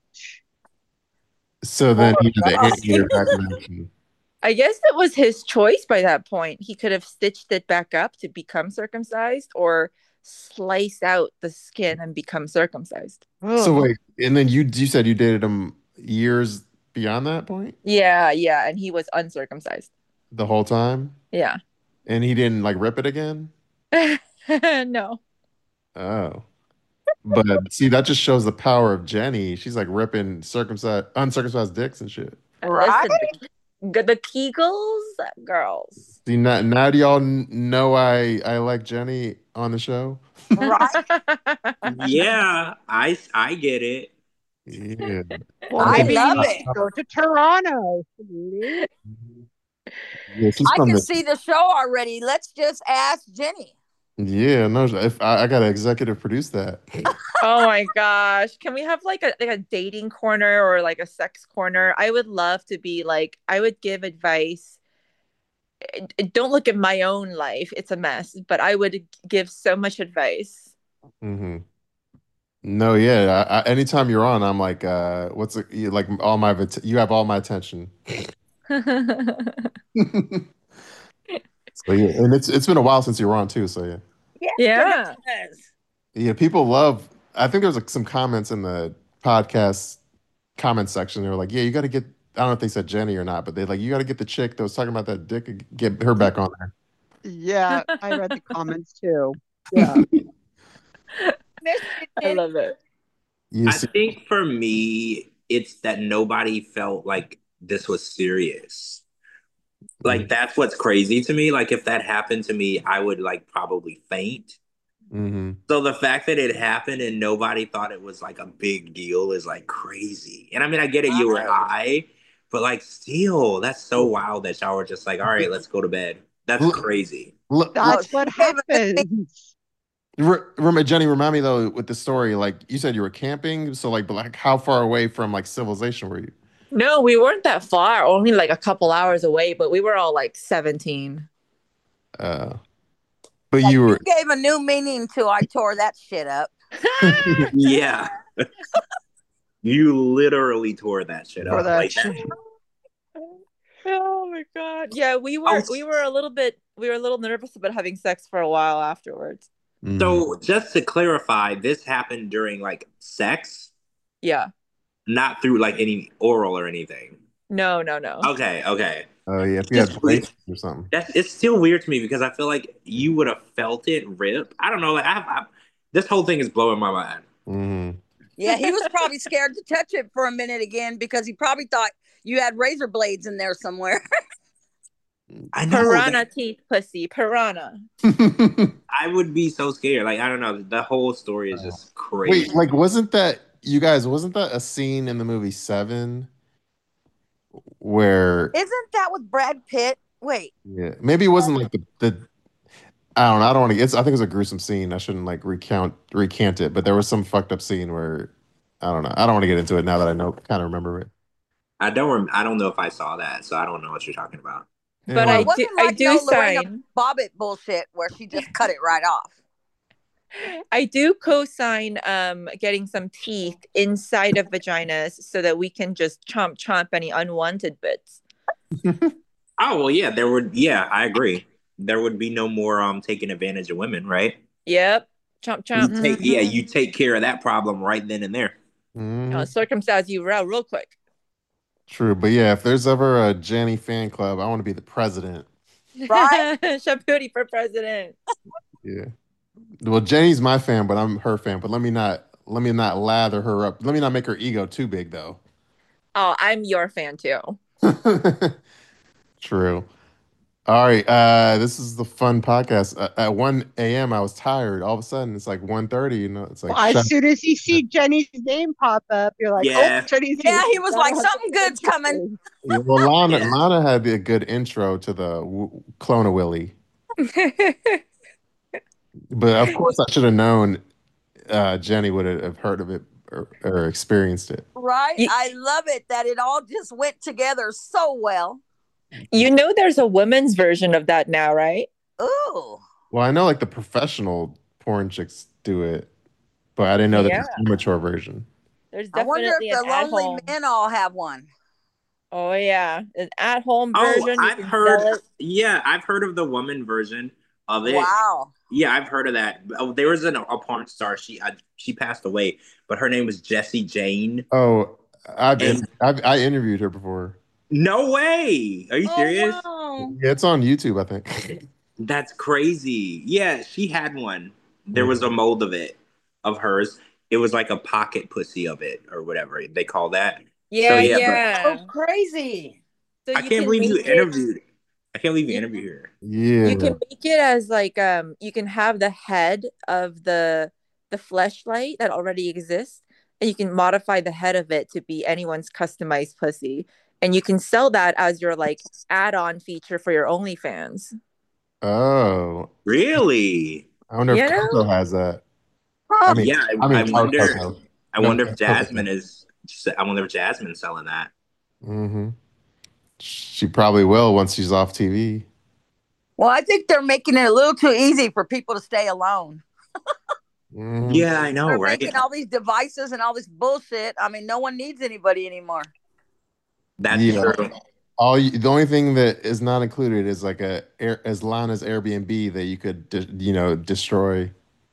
so then Poor he had the guy. anteater vaccination. I guess it was his choice by that point. He could have stitched it back up to become circumcised or slice out the skin and become circumcised. So Ugh. wait, and then you you said you dated him years beyond that point, Yeah, yeah, and he was uncircumcised. the whole time, Yeah. and he didn't like rip it again. No. Oh, but see, that just shows the power of Jenny. She's like ripping circumcised, uncircumcised dicks and shit. Right? Listen, the, the Kegels, girls. See, now, now do y'all n- know I I like Jenny on the show? Right. Yeah, I I get it. Yeah. Well, I maybe you love need it. to go to Toronto. Lee. Yeah, she's I from can the. see the show already. Let's just ask Jenny. Yeah, no, if I, I gotta executive produce that. Oh my gosh. Can we have like a like a dating corner or like a sex corner? I would love to be like I would give advice. I- Don't look at my own life. It's a mess, but I would give so much advice. Hmm. No, yeah. I, I, anytime you're on, I'm like, uh, what's it, you, like all my vit- you have all my attention. So yeah, and it's it's been a while since you were on too. So yeah, Yes, Yeah. it is. yeah. People love. I think there's like some comments in the podcast comment section. They were like, yeah, you got to get. I don't know if they said Jenny or not, but they like you got to get the chick that was talking about that dick. Get her back on Yeah, I read the comments too. Yeah. Miss you, I Jenny. love it. You I see, think for me, it's that nobody felt like this was serious. Like that's what's crazy to me. Like if that happened to me, I would like probably faint. mm-hmm. So the fact that it happened and nobody thought it was like a big deal is like crazy. And I mean, I get it, you were Right. high, but like still, that's so wild that y'all were just like, all right, let's go to bed. That's Look, crazy. look, Well, That's she what gave a good happens. Re- Remember, Jenny, remind me though with the story. Like you said, you were camping. So like, but like, how far away from like civilization were you? No, we weren't that far, only like a couple hours away, but we were all like seventeen. Uh, but yeah, you you were. gave a new meaning to I tore that shit up. Yeah. You literally tore that shit For up. that Like that. shit. Oh my God. Yeah, we Oh, were we were a little bit we were a little nervous about having sex for a while afterwards. Mhm. so just to clarify, this happened during like sex, Yeah. not through like any oral or anything. No, no, no. Okay, okay. Oh yeah, if you Just had weird. braces or something. That's it's still weird to me because I feel like you would have felt it rip. I don't know. Like I, I this whole thing is blowing my mind. Hmm. Yeah, he was probably scared to touch it for a minute again because he probably thought you had razor blades in there somewhere. I know. Piranha Like, teeth, pussy, piranha. I would be so scared. Like I don't know. The whole story is just crazy. Wait, like wasn't that you guys? Wasn't that a scene in the movie Seven where? Isn't that with Brad Pitt? Wait. Yeah, maybe it wasn't like the the. I don't know. I don't want to. It's. I think it's a gruesome scene. I shouldn't like recount recant it, but there was some fucked up scene where I don't know. I don't want to get into it now that I know kind of remember it. I don't. Rem- I don't know if I saw that, so I don't know what you're talking about. Yeah, But Well, I it well, do wasn't I like do no Lorena sign Bobbitt bullshit where she just cut it right off. I do co-sign um getting some teeth inside of vaginas so that we can just chomp chomp any unwanted bits. Oh well, yeah. There would. Yeah, I agree. There would be no more um taking advantage of women, right? Yep. Chomp You chomp. take. Yeah, you take care of that problem right then and there. mhm. I'll circumcise you real, real quick. True, but yeah, if there's ever a Jenny fan club, I want to be the president. Right? Shaputi for president. Yeah. Well, Jenny's my fan, but I'm her fan. But let me not let me not lather her up. Let me not make her ego too big, though. Oh, I'm your fan too. True. All right. Uh, this is the fun podcast. Uh, at one a m, I was tired. All of a sudden, it's like one thirty. You know, it's like, Well, as shut soon as you see Jenny's name pop up, you're like, oh, Yeah. Jenny's Yeah, here. he She's was gotta like, have something something good's coming. interesting. Yeah, well, Lana, Yeah. Lana had a good intro to the w- Clone of Willy. But of course, I should have known uh, Jenny would have heard of it or, or experienced it. Right? You, I love it that it all just went together so well. you know there's a women's version of that now, right? Ooh. Well, I know like the professional porn chicks do it, but I didn't know that Yeah. there's an amateur version. There's I wonder definitely if an the lonely at-home. men all have one. Oh yeah, an at-home Oh, version. You I've can heard. sell it. Yeah, I've heard of the woman version of it. Wow. Yeah, I've heard of that. Oh, there was an, a porn star. She I, she passed away, but her name was Jessie Jane. Oh, I've, And in, I've I interviewed her before. no way. Are you Oh, serious? wow. Yeah, it's on YouTube, I think. That's crazy. Yeah, she had one. There was a Mhm. mold of it, of hers. It was like a pocket pussy of it, or whatever they call that. So Yeah, yeah, but yeah. So crazy. So I you can't can believe you make it. interviewed. I can't believe you You, interviewed her. you Yeah. can make it as like um. You can have the head of the the fleshlight that already exists, and you can modify the head of it to be anyone's customized pussy, and you can sell that as your like add-on feature for your OnlyFans. Oh, Really? I wonder if You know? Coco has that. I Huh. mean, Yeah, I I, I mean, Coco. wonder. I No, wonder no, if Coco. Jasmine is. I wonder if Jasmine's selling that. Mm-hmm. She probably will once she's off T V. Well, I think they're making it a little too easy for people to stay alone. Mhm. Yeah, I know, They're right? making all these devices and all this bullshit. I mean, no one needs anybody anymore. That's Yeah. true. All you, the only thing that is not included is like a Air, as Lana's Airbnb that you could de- you know destroy.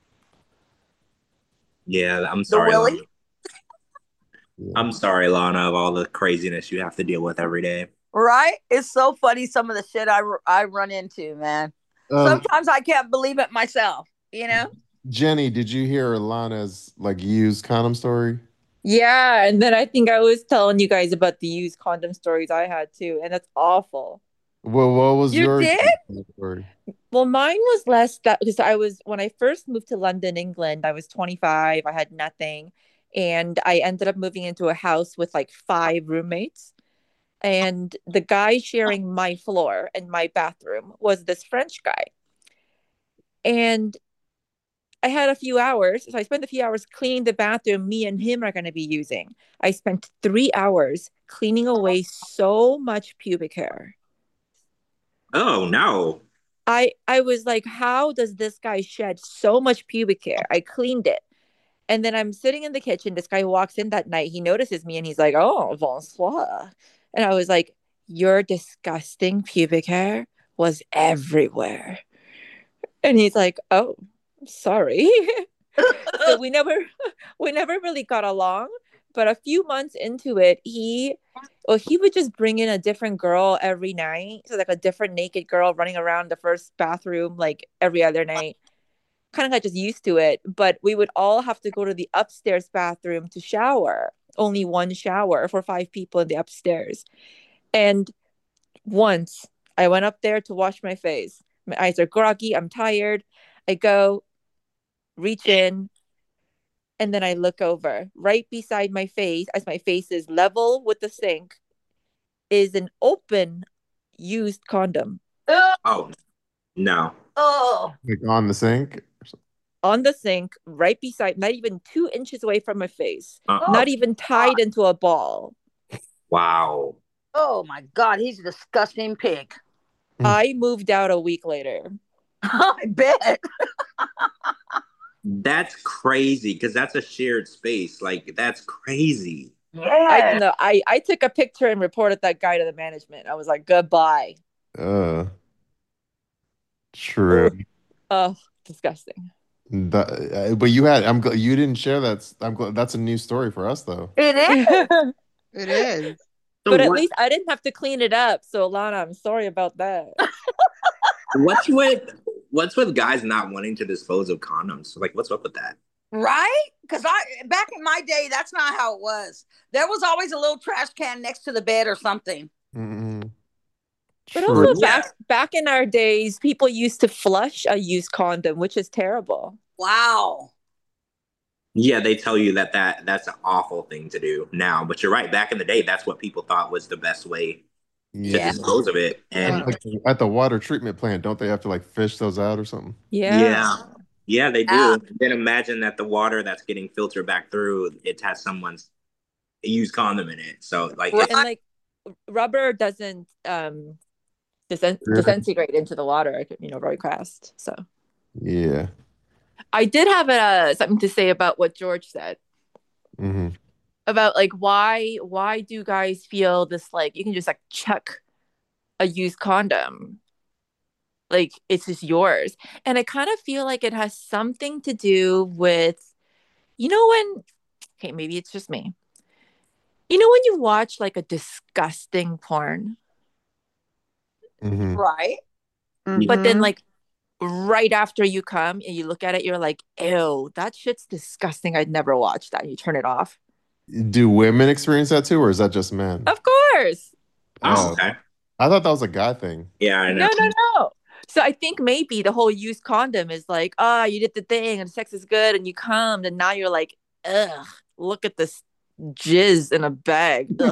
Yeah, I'm The sorry, Lana. Willie, Yeah. I'm sorry, Lana, of all the craziness you have to deal with every day. right? It's so funny some of the shit I, I run into, man. Um, Sometimes I can't believe it myself, you know? Jenny, did you hear Lana's like used condom story? Yeah, and then I think I was telling you guys about the used condom stories I had too, and that's awful. Well, what was You your did? story? Well, mine was less that because I was when I first moved to London, England, I was twenty-five, I had nothing, and I ended up moving into a house with like five roommates. And the guy sharing my floor and my bathroom was this French guy. And I had a few hours, so I spent a few hours cleaning the bathroom me and him are going to be using. I spent three hours cleaning away so much pubic hair. Oh no. I I was like, how does this guy shed so much pubic hair? I cleaned it. And then I'm sitting in the kitchen. This guy walks in that night. He notices me and he's like, oh, bonsoir. And I was like, your disgusting pubic hair was everywhere. And he's like, oh, sorry. So we never we never really got along. But a few months into it, he well, he would just bring in a different girl every night. So like a different naked girl running around the first bathroom like every other night. Kind of got just used to it. But we would all have to go to the upstairs bathroom to shower. Only one shower for five people in the upstairs. And once I went up there to wash my face. My eyes are groggy. I'm tired. I go, reach in, and then I look over. Right beside my face, as my face is level with the sink, is an open used condom Oh no. Oh, Like on the sink? on the sink, right beside, not even two inches away from my face, Uh-uh. not even tied God. into a ball. Wow. Oh my God, he's a disgusting pig. I moved out a week later. I bet. That's crazy because that's a shared space. Like that's crazy. I Yeah. no, I I took a picture and reported that guy to the management. I was like, goodbye. Uh, true. Oh, disgusting. That- uh, but you had I'm gl- you didn't share that. I'm glad that's a new story for us though. It is. But It is. So at what, least I didn't have to clean it up. So Lana, I'm sorry about that. what's with what's with guys not wanting to dispose of condoms? Like, what's up with that? Right? Because I back in my day, that's not how it was. There was always a little trash can next to the bed or something. Mm-mm. But also True. Yeah. back back in our days, people used to flush a used condom, which is terrible. Wow. Yeah, they tell you that, that that's an awful thing to do now, but you're right. Back in the day, that's what people thought was the best way to Yeah. Yeah. dispose of it. At, And like, at the water treatment plant, don't they have to like fish those out or something? Yeah. yeah, yeah, they Yeah. do. Then imagine that the water that's getting filtered back through, it has someone's used condom in it. So like Right. it's And like rubber doesn't um disen- Yeah. disintegrate into the water, you know, very fast. So Yeah. I did have uh, something to say about what George said hmm about like why why do guys feel this like you can just like chuck a used condom like it's just yours, and I kind of feel like it has something to do with, you know, when, okay, maybe it's just me, you know, when you watch like a disgusting porn, hmm Right. but then Mhm. like right after you come and you look at it, you're like, ew, that shit's disgusting, I'd never watch that, and you turn it off. Do women experience that too, or is that just men? Of course. oh Oh, okay. I thought that was a guy thing. Yeah, I know. No, no, no. So I think maybe the whole used condom is like, ah, oh, you did the thing and sex is good and you come and now you're like, ugh, look at this jizz in a bag. Ugh.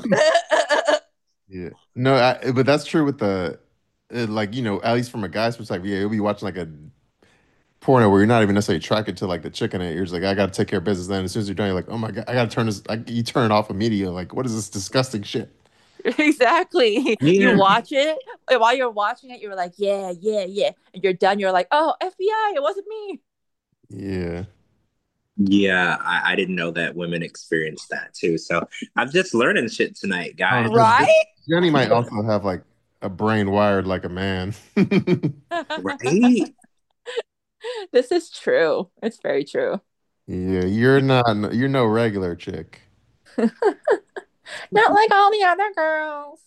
Yeah. No, I, but that's true with the uh, like, you know, at least from a guy's perspective, yeah, you'll be watching like a porno where you're not even necessarily attracted to like the chick in it. You're just like, I gotta take care of business. Then as soon as you're done, you're like, oh my god, I gotta turn this. I, you turn it off immediately. Like, what is this disgusting shit? Exactly. You Yeah. watch it, and while you're watching it, you're like, yeah, yeah, yeah. And you're done, you're like, oh, F B I, it wasn't me. Yeah. Yeah, I, I didn't know that women experience that too. So I'm just learning shit tonight, Oh, guys. because Right. Jenny might also have like a brain wired like a man. Right? This is true. It's very true. Yeah, you're not. You're no regular chick. Not like all the other girls.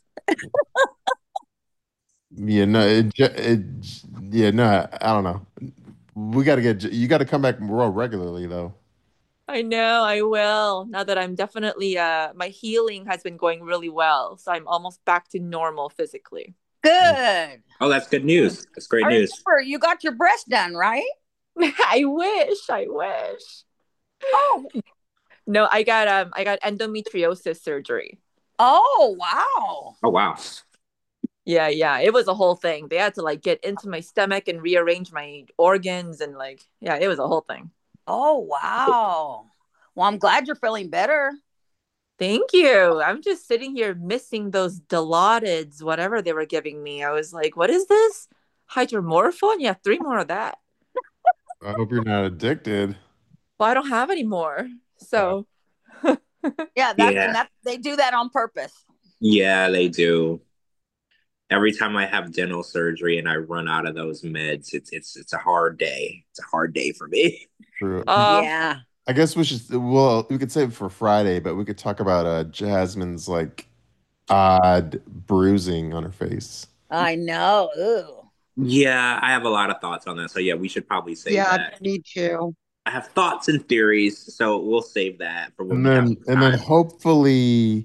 Yeah, no, it, ju- it, yeah, no, I don't know. We got to get you got to come back more regularly though. I know, I will. Now that I'm definitely uh my healing has been going really well, so I'm almost back to normal physically. Good. Oh, that's good news. That's great I news. remember you got your breast done, right? I wish, I wish. Oh. No, I got um I got endometriosis surgery. Oh, wow. Oh, wow. Yeah, yeah. It was a whole thing. They had to like get into my stomach and rearrange my organs and like, yeah, it was a whole thing. Oh, wow. Well, I'm glad you're feeling better. Thank you. I'm just sitting here missing those Dilaudids, whatever they were giving me. I was like, what is this? Hydromorphone? Yeah, three more of that. I hope you're not addicted. Well, I don't have any more. So Yeah, that's Yeah. and that they do that on purpose. Yeah, they do. Every time I have dental surgery and I run out of those meds, it's it's it's a hard day. It's a hard day for me. True. uh Yeah. I guess we should. Well, we could save it for Friday, but we could talk about uh Jasmine's like odd bruising on her face. I know. Ooh. Yeah, I have a lot of thoughts on that. So yeah, we should probably save Yeah, that. me too. I have thoughts and theories, so we'll save that for when And we have then, some and then time. hopefully,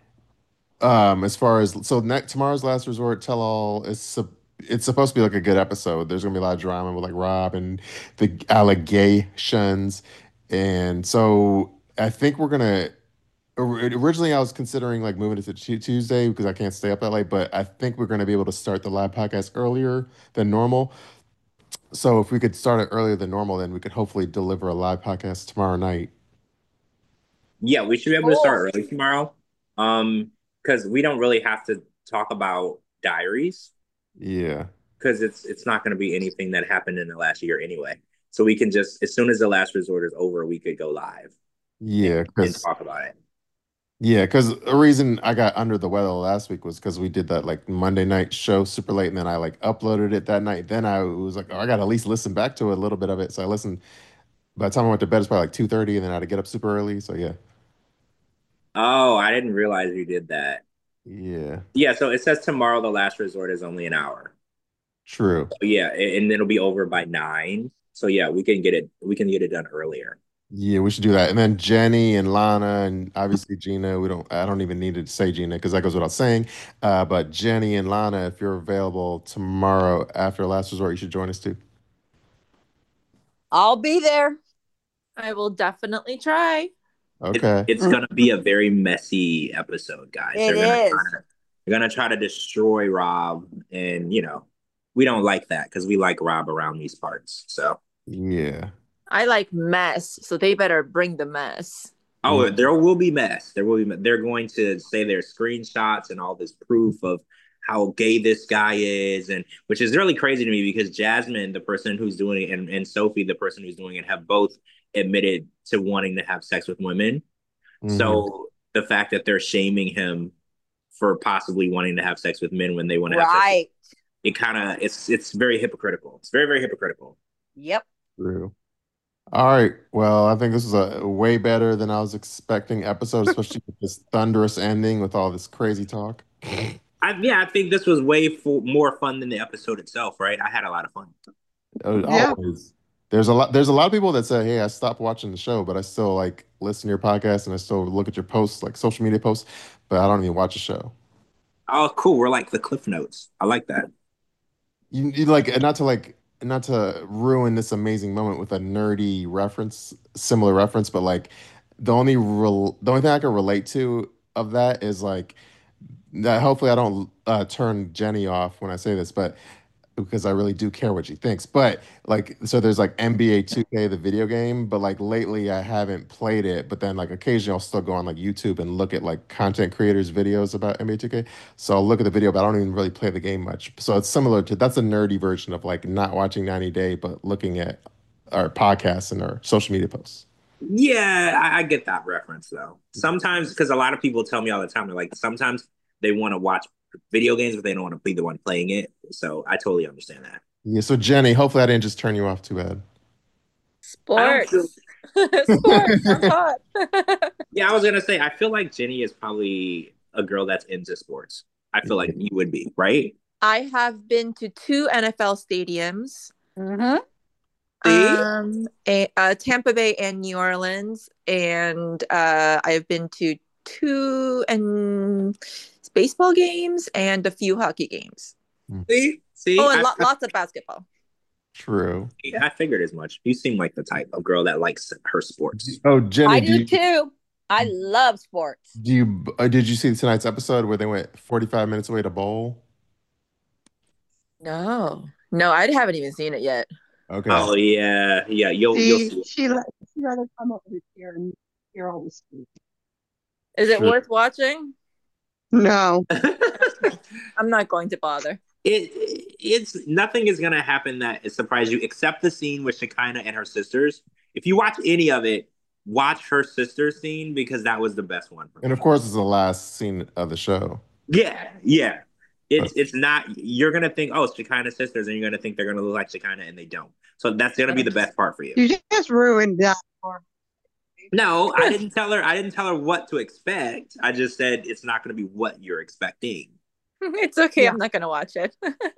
um, as far as so next tomorrow's last resort tell all is sup- it's supposed to be like a good episode. There's gonna be a lot of drama with like Rob and the allegations, and so I think we're gonna. or- Originally, I was considering like moving it to Tu- Tuesday because I can't stay up that late, but I think we're gonna be able to start the live podcast earlier than normal. So if we could start it earlier than normal, then we could hopefully deliver a live podcast tomorrow night. Yeah, we should be able to Cool. start early tomorrow. Um, because we don't really have to talk about diaries Yeah. because it's it's not going to be anything that happened in the last year anyway. So we can just as soon as the last resort is over, we could go live Yeah, and because talk about it. yeah, because the reason I got under the weather last week was because we did that like Monday night show super late, and then I like uploaded it that night. Then I was like, oh, I gotta at least listen back to it, a little bit of it. So I listened. By the time I went to bed, it's probably like two thirty, and then I had to get up super early. So yeah, Oh, I didn't realize you did that. yeah, Yeah, so it says tomorrow the last resort is only an hour. true. Yeah, a- and it'll be over by nine. So yeah, we can get it we can get it done earlier. Yeah, we should do that. And then Jenny and Lana and obviously Gina. We don't. I don't even need to say Gina because that goes without saying. Uh, but Jenny and Lana, if you're available tomorrow after Last Resort, you should join us too. I'll be there. I will definitely try. It, Okay. it's gonna be a very messy episode, guys. It they're gonna is. try to, they're gonna try to destroy Rob, and you know, we don't like that because we like Rob around these parts. So, Yeah. I like mess, so they better bring the mess. oh, Yeah. there will be mess. There will be. me- They're going to say their screenshots and all this proof of how gay this guy is, and which is really crazy to me because Jasmine, the person who's doing it, and, and Sophie, the person who's doing it, have both admitted to wanting to have sex with women. Mhm. So the fact that they're shaming him for possibly wanting to have sex with men when they want to have sex, with, Right. it kind of it's it's very hypocritical. It's very very hypocritical. Yep. True. All right. Well, I think this is a way better than I was expecting episode, especially with this thunderous ending with all this crazy talk. I, yeah, I think this was way fo- more fun than the episode itself. Right? I had a lot of fun. Oh, Yeah. always. There's a lot. There's a lot of people that say, "Hey, I stopped watching the show, but I still like listen to your podcast and I still look at your posts, like social media posts, but I don't even watch the show." Oh, cool. We're like the Cliff Notes. I like that. You, you like and not to like not to ruin this amazing moment with a nerdy reference, similar reference, but like the only rel the only thing I can relate to of that is like that. Hopefully, I don't uh, turn Jenny off when I say this, but because I really do care what she thinks. But like, so there's like N B A two K, the video game, but like lately I haven't played it. But then like occasionally I'll still go on like YouTube and look at like content creators' videos about N B A two K. So I'll look at the video, but I don't even really play the game much. So it's similar to that's a nerdy version of like not watching ninety Day, but looking at our podcasts and our social media posts. Yeah, I, I get that reference though. Sometimes because a lot of people tell me all the time, they're like sometimes they want to watch video games, but they don't want to be the one playing it. So I totally understand that. Yeah. So Jenny, hopefully I didn't just turn you off too bad. I don't feel- Sports. Sports. I'm hot. Yeah, I was gonna say I feel like Jenny is probably a girl that's into sports. I feel like you would be, right? I have been to two N F L stadiums. Mm-hmm. See? Um, a, uh, Tampa Bay and New Orleans, and uh, I've been to two and baseball games and a few hockey games. See? See? Oh, and I, lo- lots of basketball. True. I figured as much. You seem like the type of girl that likes her sports. Oh, Jenny, I do do you, too. I love sports. do you uh, did you see tonight's episode where they went forty-five minutes away to bowl? No, no, I haven't even seen it yet. Okay. Oh yeah, yeah. You'll you'll She see. she let she rather come over here and hear all the speak. Is it Sure. worth watching? No. I'm not going to bother. It it's nothing is gonna happen that surprise you except the scene with Shekinah and her sisters. If you watch any of it, watch her sister scene because that was the best one. For And me. of course, it's the last scene of the show. Yeah, yeah. It's it's not. You're gonna think, oh, it's Shekinah's sisters, and you're gonna think they're gonna look like Shekinah, and they don't. So that's gonna be the best part for you. You just ruined that for No, I didn't tell her. I didn't tell her what to expect. I just said it's not gonna be what you're expecting. It's okay. Yeah. I'm not going to watch it.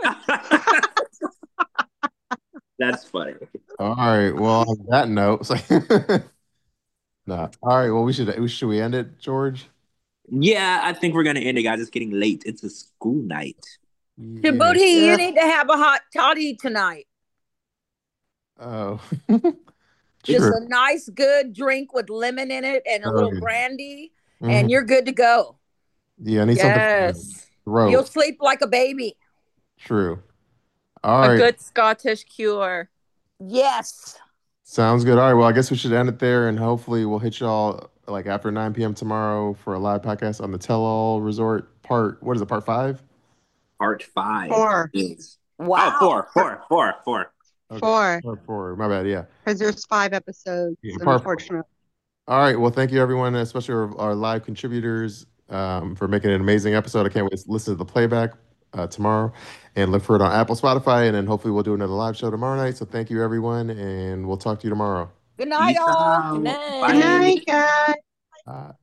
That's funny. All right. Well, on that note, nah. All right. Well, we should we should we end it, George? Yeah, I think we're gonna end it, guys. It's getting late. It's a school night. Yeah. Djibouti, Yeah. you need to have a hot toddy tonight. Oh. Just True. a nice, good drink with lemon in it and a Oh, little yeah. brandy, Mhm. and you're good to go. Yeah, I need something for Yes. the throat. You'll sleep like a baby. True. All A right. good Scottish cure. Yes. Sounds good. All right. Well, I guess we should end it there, and hopefully we'll hit y'all like after nine p m tomorrow for a live podcast on the Tell All Resort part. What is it? Part five? Part five. Four. is- Wow. Oh, four, four, four, four. Okay. four Part four. My bad. Yeah. because there's five episodes. Yeah, part four. Unfortunately. All right. Well, thank you, everyone, especially our, our live contributors, um, for making an amazing episode. I can't wait to listen to the playback uh, tomorrow and look for it on Apple, Spotify, and then hopefully we'll do another live show tomorrow night. So thank you, everyone, and we'll talk to you tomorrow. Good night, Peace all. out. Good night. Bye. Good night, guys. Uh,